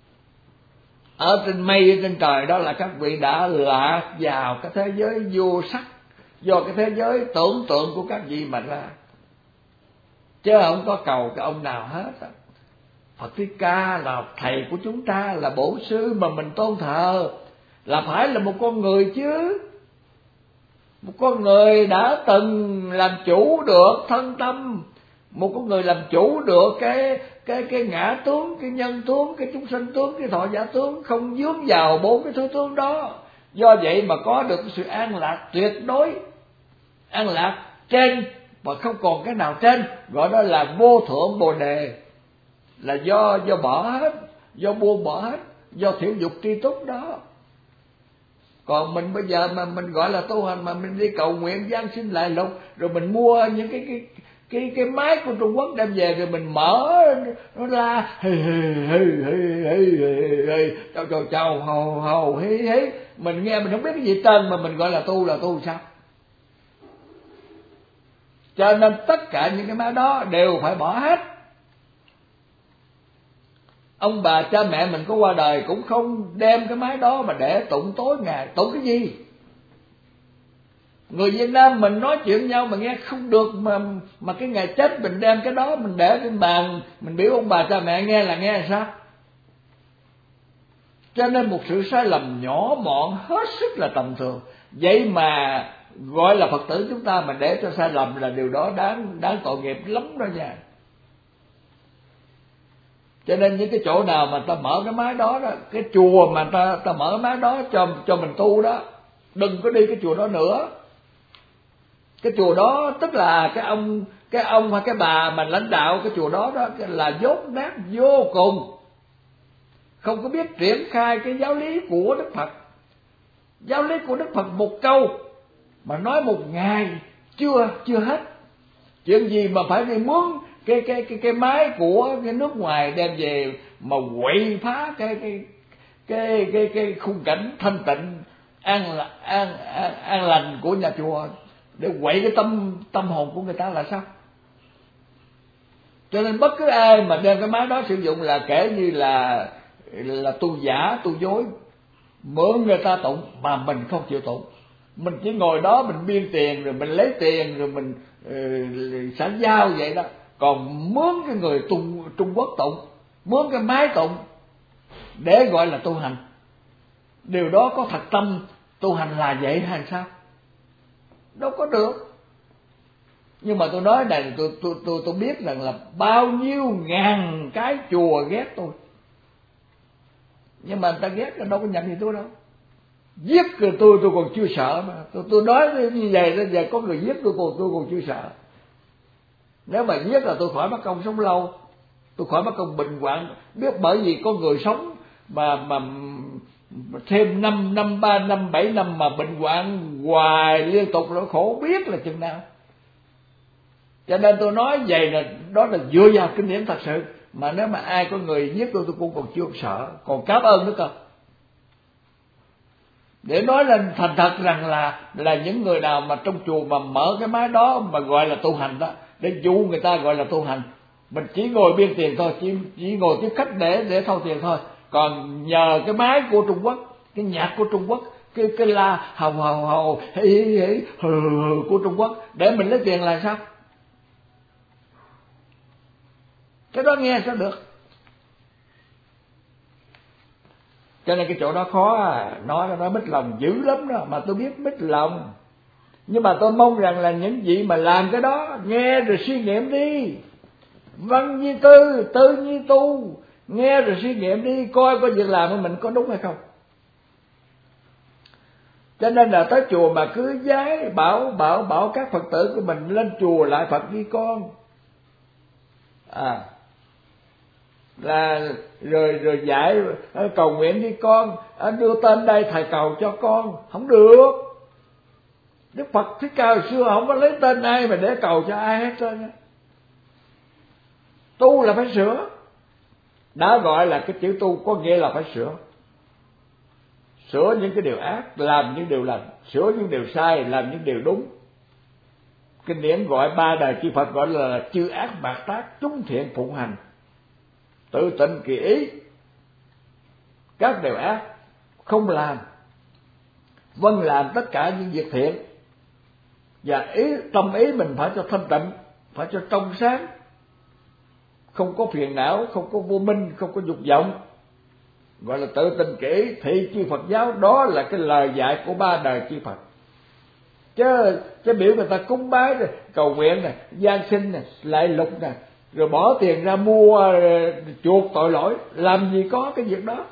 ở trên mây, ở trên trời đó, là các vị đã lạc vào cái thế giới vô sắc, do cái thế giới tưởng tượng của các vị mà ra, chứ không có cầu cái ông nào hết. Phật Thích Ca là thầy của chúng ta, là bổn sư mà mình tôn thờ, là phải là một con người chứ, một con người đã từng làm chủ được thân tâm, một con người làm chủ được cái cái cái ngã tướng, cái nhân tướng, cái chúng sanh tướng, cái thọ giả tướng, không vướng vào bốn cái thứ tướng đó. Do vậy mà có được sự an lạc tuyệt đối, an lạc trên mà không còn cái nào trên, gọi đó là vô thượng bồ đề, là do do bỏ hết, do buông bỏ hết, do thiểu dục tri túc đó. Còn mình bây giờ mà mình gọi là tu hành mà mình đi cầu nguyện gian xin lại lục, rồi mình mua những cái cái cái cái máy của Trung Quốc đem về, rồi mình mở nó ra hì hì hì hì hì hì chào chào chào hầu hầu hí hí, mình nghe mình không biết cái gì tên mà mình gọi là tu, là tu sao? Cho nên tất cả những cái máy đó đều phải bỏ hết. Ông bà cha mẹ mình có qua đời cũng không đem cái máy đó mà để tụng tối ngày. Tụng cái gì? Người Việt Nam mình nói chuyện nhau mà nghe không được, mà mà cái ngày chết mình đem cái đó mình để trên bàn, mình biểu ông bà cha mẹ nghe là nghe là sao? Cho nên một sự sai lầm nhỏ mọn hết sức là tầm thường. Vậy mà gọi là Phật tử chúng ta mà để cho sai lầm là điều đó đáng đáng tội nghiệp lắm đó nha. Cho nên những cái chỗ nào mà ta mở cái máy đó đó, cái chùa mà ta ta mở cái máy đó cho cho mình tu đó, đừng có đi cái chùa đó nữa. Cái chùa đó tức là cái ông cái ông hay cái bà mà lãnh đạo cái chùa đó đó là dốt nát vô cùng, không có biết triển khai cái giáo lý của Đức Phật. Giáo lý của Đức Phật một câu mà nói một ngày chưa chưa hết. Chuyện gì mà phải đi mướn cái cái cái cái máy của cái nước ngoài đem về mà quậy phá cái cái cái cái cái khung cảnh thanh tịnh an an an, an lành của nhà chùa để quậy cái tâm tâm hồn của người ta là sao? Cho nên bất cứ ai mà đem cái máy đó sử dụng là kể như là là tu giả, tu dối, mượn người ta tụng mà mình không chịu tụng. Mình chỉ ngồi đó mình biên tiền rồi mình lấy tiền rồi mình uh, xã giao vậy đó. Còn mướn cái người Trung, Trung Quốc tụng, mướn cái máy tụng để gọi là tu hành, điều đó có thật tâm tu hành là vậy hay sao? Đâu có được. Nhưng mà tôi nói này, tôi tôi tôi tôi biết rằng là bao nhiêu ngàn cái chùa ghét tôi, nhưng mà người ta ghét là đâu có nhận gì tôi đâu. Giết rồi tôi tôi còn chưa sợ mà. Tôi tôi nói như vậy đó, giờ có người giết tôi còn tôi còn chưa sợ. Nếu mà giết là tôi khỏi mất công sống lâu, tôi khỏi mất công bệnh hoạn. Biết bởi vì có người sống mà mà thêm năm năm ba năm bảy năm mà bệnh hoạn hoài liên tục nó khổ biết là chừng nào. Cho nên tôi nói vậy là đó là dựa vào kinh điển thật sự. Mà nếu mà ai có người giết tôi tôi cũng còn chưa sợ, còn cảm ơn nữa cơ. Để nói lên thành thật rằng là là những người nào mà trong chùa mà mở cái máy đó mà gọi là tu hành đó, để dụ người ta gọi là tu hành, mình chỉ ngồi biên tiền thôi, chỉ chỉ ngồi tiếp khách để để thâu tiền thôi. Còn nhờ cái máy của Trung Quốc, cái nhạc của Trung Quốc, cái cái la hầu hầu hầu hí hí hí hừ hừ của Trung Quốc để mình lấy tiền là sao? Cái đó nghe sao được? Cho nên cái chỗ đó khó à. Nói nó mít lòng dữ lắm đó. Mà tôi biết mít lòng. Nhưng mà tôi mong rằng là những vị mà làm cái đó nghe rồi suy nghiệm đi. Văn như tư, tư như tu. Nghe rồi suy nghiệm đi, coi có việc làm của mình có đúng hay không. Cho nên là tới chùa mà cứ giái bảo bảo bảo các Phật tử của mình lên chùa lại Phật đi con. À là rồi rồi giải cầu nguyện đi con, đưa tên đây thầy cầu cho con, không được. Đức Phật Thích Ca hồi xưa không có lấy tên ai mà để cầu cho ai hết trơn. Tu là phải sửa. Đã gọi là cái chữ tu có nghĩa là phải sửa. Sửa những cái điều ác, làm những điều lành, sửa những điều sai, làm những điều đúng. Kinh điển gọi ba đời chư Phật gọi là chư ác bạc tác, chúng thiện phụng hành, tự tịnh kỳ ý. Các điều ác không làm, vâng làm tất cả những việc thiện. Và ý tâm ý mình phải cho thanh tịnh, phải cho trong sáng, không có phiền não, không có vô minh, không có dục vọng, gọi là tự tịnh kỳ ý. Thị chư Phật giáo đó là cái lời dạy của ba đời chư Phật. Chứ cái biểu người ta cúng bái này, cầu nguyện này, gian sinh này, lại lục này, rồi bỏ tiền ra mua chuộc tội lỗi, làm gì có cái việc đó.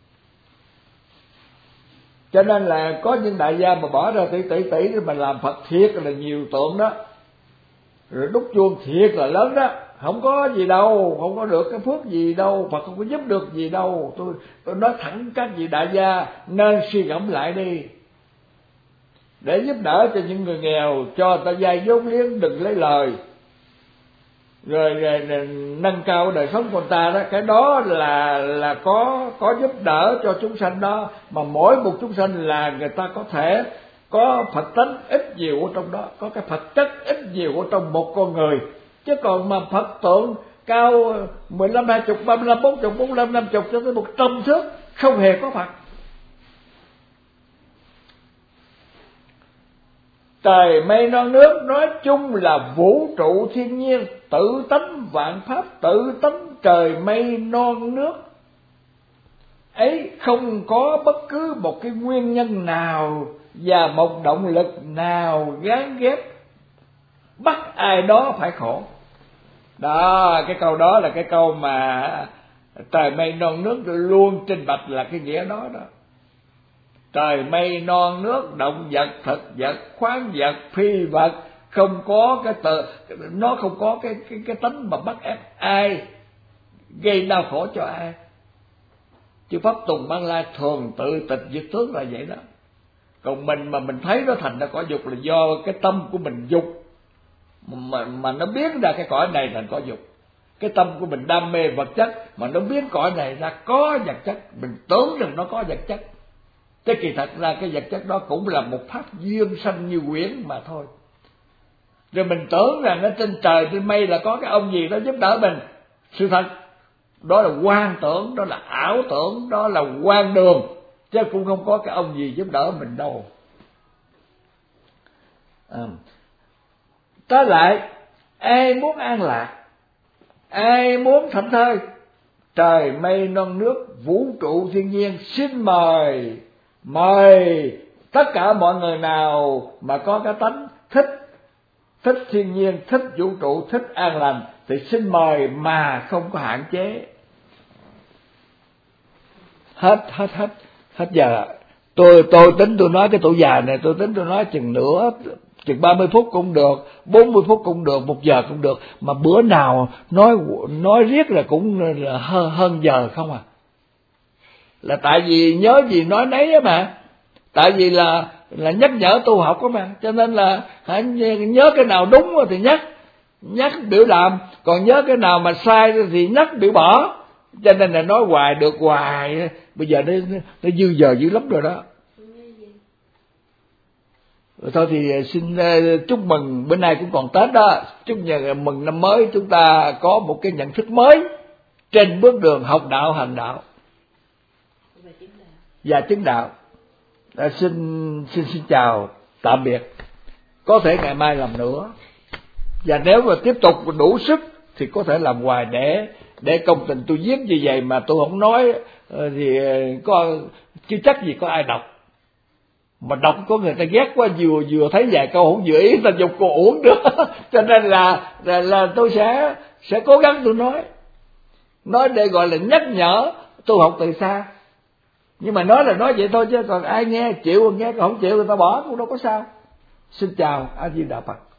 Cho nên là có những đại gia mà bỏ ra tỷ tỷ tỷ mà làm Phật thiệt là nhiều tượng đó, rồi đúc chuông thiệt là lớn đó, không có gì đâu, không có được cái phước gì đâu, Phật không có giúp được gì đâu. Tôi tôi nói thẳng các vị đại gia nên suy ngẫm lại đi, để giúp đỡ cho những người nghèo, cho người ta vay vốn liếng, đừng lấy lời. Rồi, rồi, rồi nâng cao đời sống của người ta đó, cái đó là là có có giúp đỡ cho chúng sanh đó. Mà mỗi một chúng sanh là người ta có thể có Phật tánh ít nhiều ở trong đó, có cái Phật chất ít nhiều ở trong một con người. Chứ còn mà Phật tượng cao mười lăm, hai chục, ba mươi lăm, bốn chục, bốn mươi lăm, năm chục cho tới một trăm thước, không hề có Phật. Trời mây non nước nói chung là vũ trụ thiên nhiên, tự tánh vạn pháp, tự tánh trời mây non nước ấy, không có bất cứ một cái nguyên nhân nào và một động lực nào gán ghép bắt ai đó phải khổ. Đó, cái câu đó là cái câu mà trời mây non nước luôn trình bạch là cái nghĩa đó đó. Trời mây non nước, động vật, thực vật, khoáng vật, phi vật, không có cái tự, nó không có cái cái cái tính mà bắt ép ai, gây đau khổ cho ai. Chư pháp Tùng Bang La thường tự tịch diệt tướng là vậy đó. Còn mình mà mình thấy nó thành ra cõi dục là do cái tâm của mình dục, mà mà nó biến ra cái cõi này thành cõi dục. Cái tâm của mình đam mê vật chất mà nó biến cõi này ra có vật chất, mình tưởng rằng nó có vật chất. Thế kỳ thật ra cái vật chất đó cũng là một pháp duyên sanh như quyển mà thôi. Rồi mình tưởng rằng ở trên trời trên mây là có cái ông gì đó giúp đỡ mình. Sự thật đó là quan tưởng, đó là ảo tưởng, đó là quan đường, chứ cũng không có cái ông gì giúp đỡ mình đâu. À, trở lại, ai muốn an lạc, ai muốn thảnh thơi, trời mây non nước, vũ trụ thiên nhiên xin mời, mời tất cả mọi người nào mà có cái tánh thích, thích thiên nhiên, thích vũ trụ, thích an lành thì xin mời mà không có hạn chế. Hết, hết, hết, hết giờ. Tôi tôi tính tôi nói cái tuổi già này, tôi tính tôi nói chừng nữa, chừng ba mươi phút cũng được, bốn mươi phút cũng được, một giờ cũng được, mà bữa nào nói nói riết là cũng là hơn, hơn giờ không à. Là tại vì nhớ gì nói nấy á mà. Tại vì là là nhắc nhở tu học á mà, cho nên là hãy nhớ cái nào đúng thì nhắc, nhắc biểu làm, còn nhớ cái nào mà sai thì nhắc biểu bỏ. Cho nên là nói hoài được hoài, bây giờ nó nó dư giờ dữ lắm rồi đó. Rồi thôi thì xin chúc mừng, bữa nay cũng còn Tết đó, chúc mừng năm mới chúng ta có một cái nhận thức mới trên bước đường học đạo hành đạo và chứng đạo. À, xin xin xin chào tạm biệt, có thể ngày mai làm nữa, và nếu mà tiếp tục đủ sức thì có thể làm hoài để để công tình tôi viết như vậy mà tôi không nói thì có chứ chắc gì có ai đọc, mà đọc có người ta ghét quá, vừa vừa thấy vài câu không vừa ý ta dục cô uổng nữa. Cho nên là, là là tôi sẽ sẽ cố gắng tôi nói nói để gọi là nhắc nhở tu học từ xa. Nhưng mà nói là nói vậy thôi, chứ còn ai nghe chịu nghe, còn không chịu người ta bỏ cũng đâu có sao. Xin chào, A Di Đà Phật.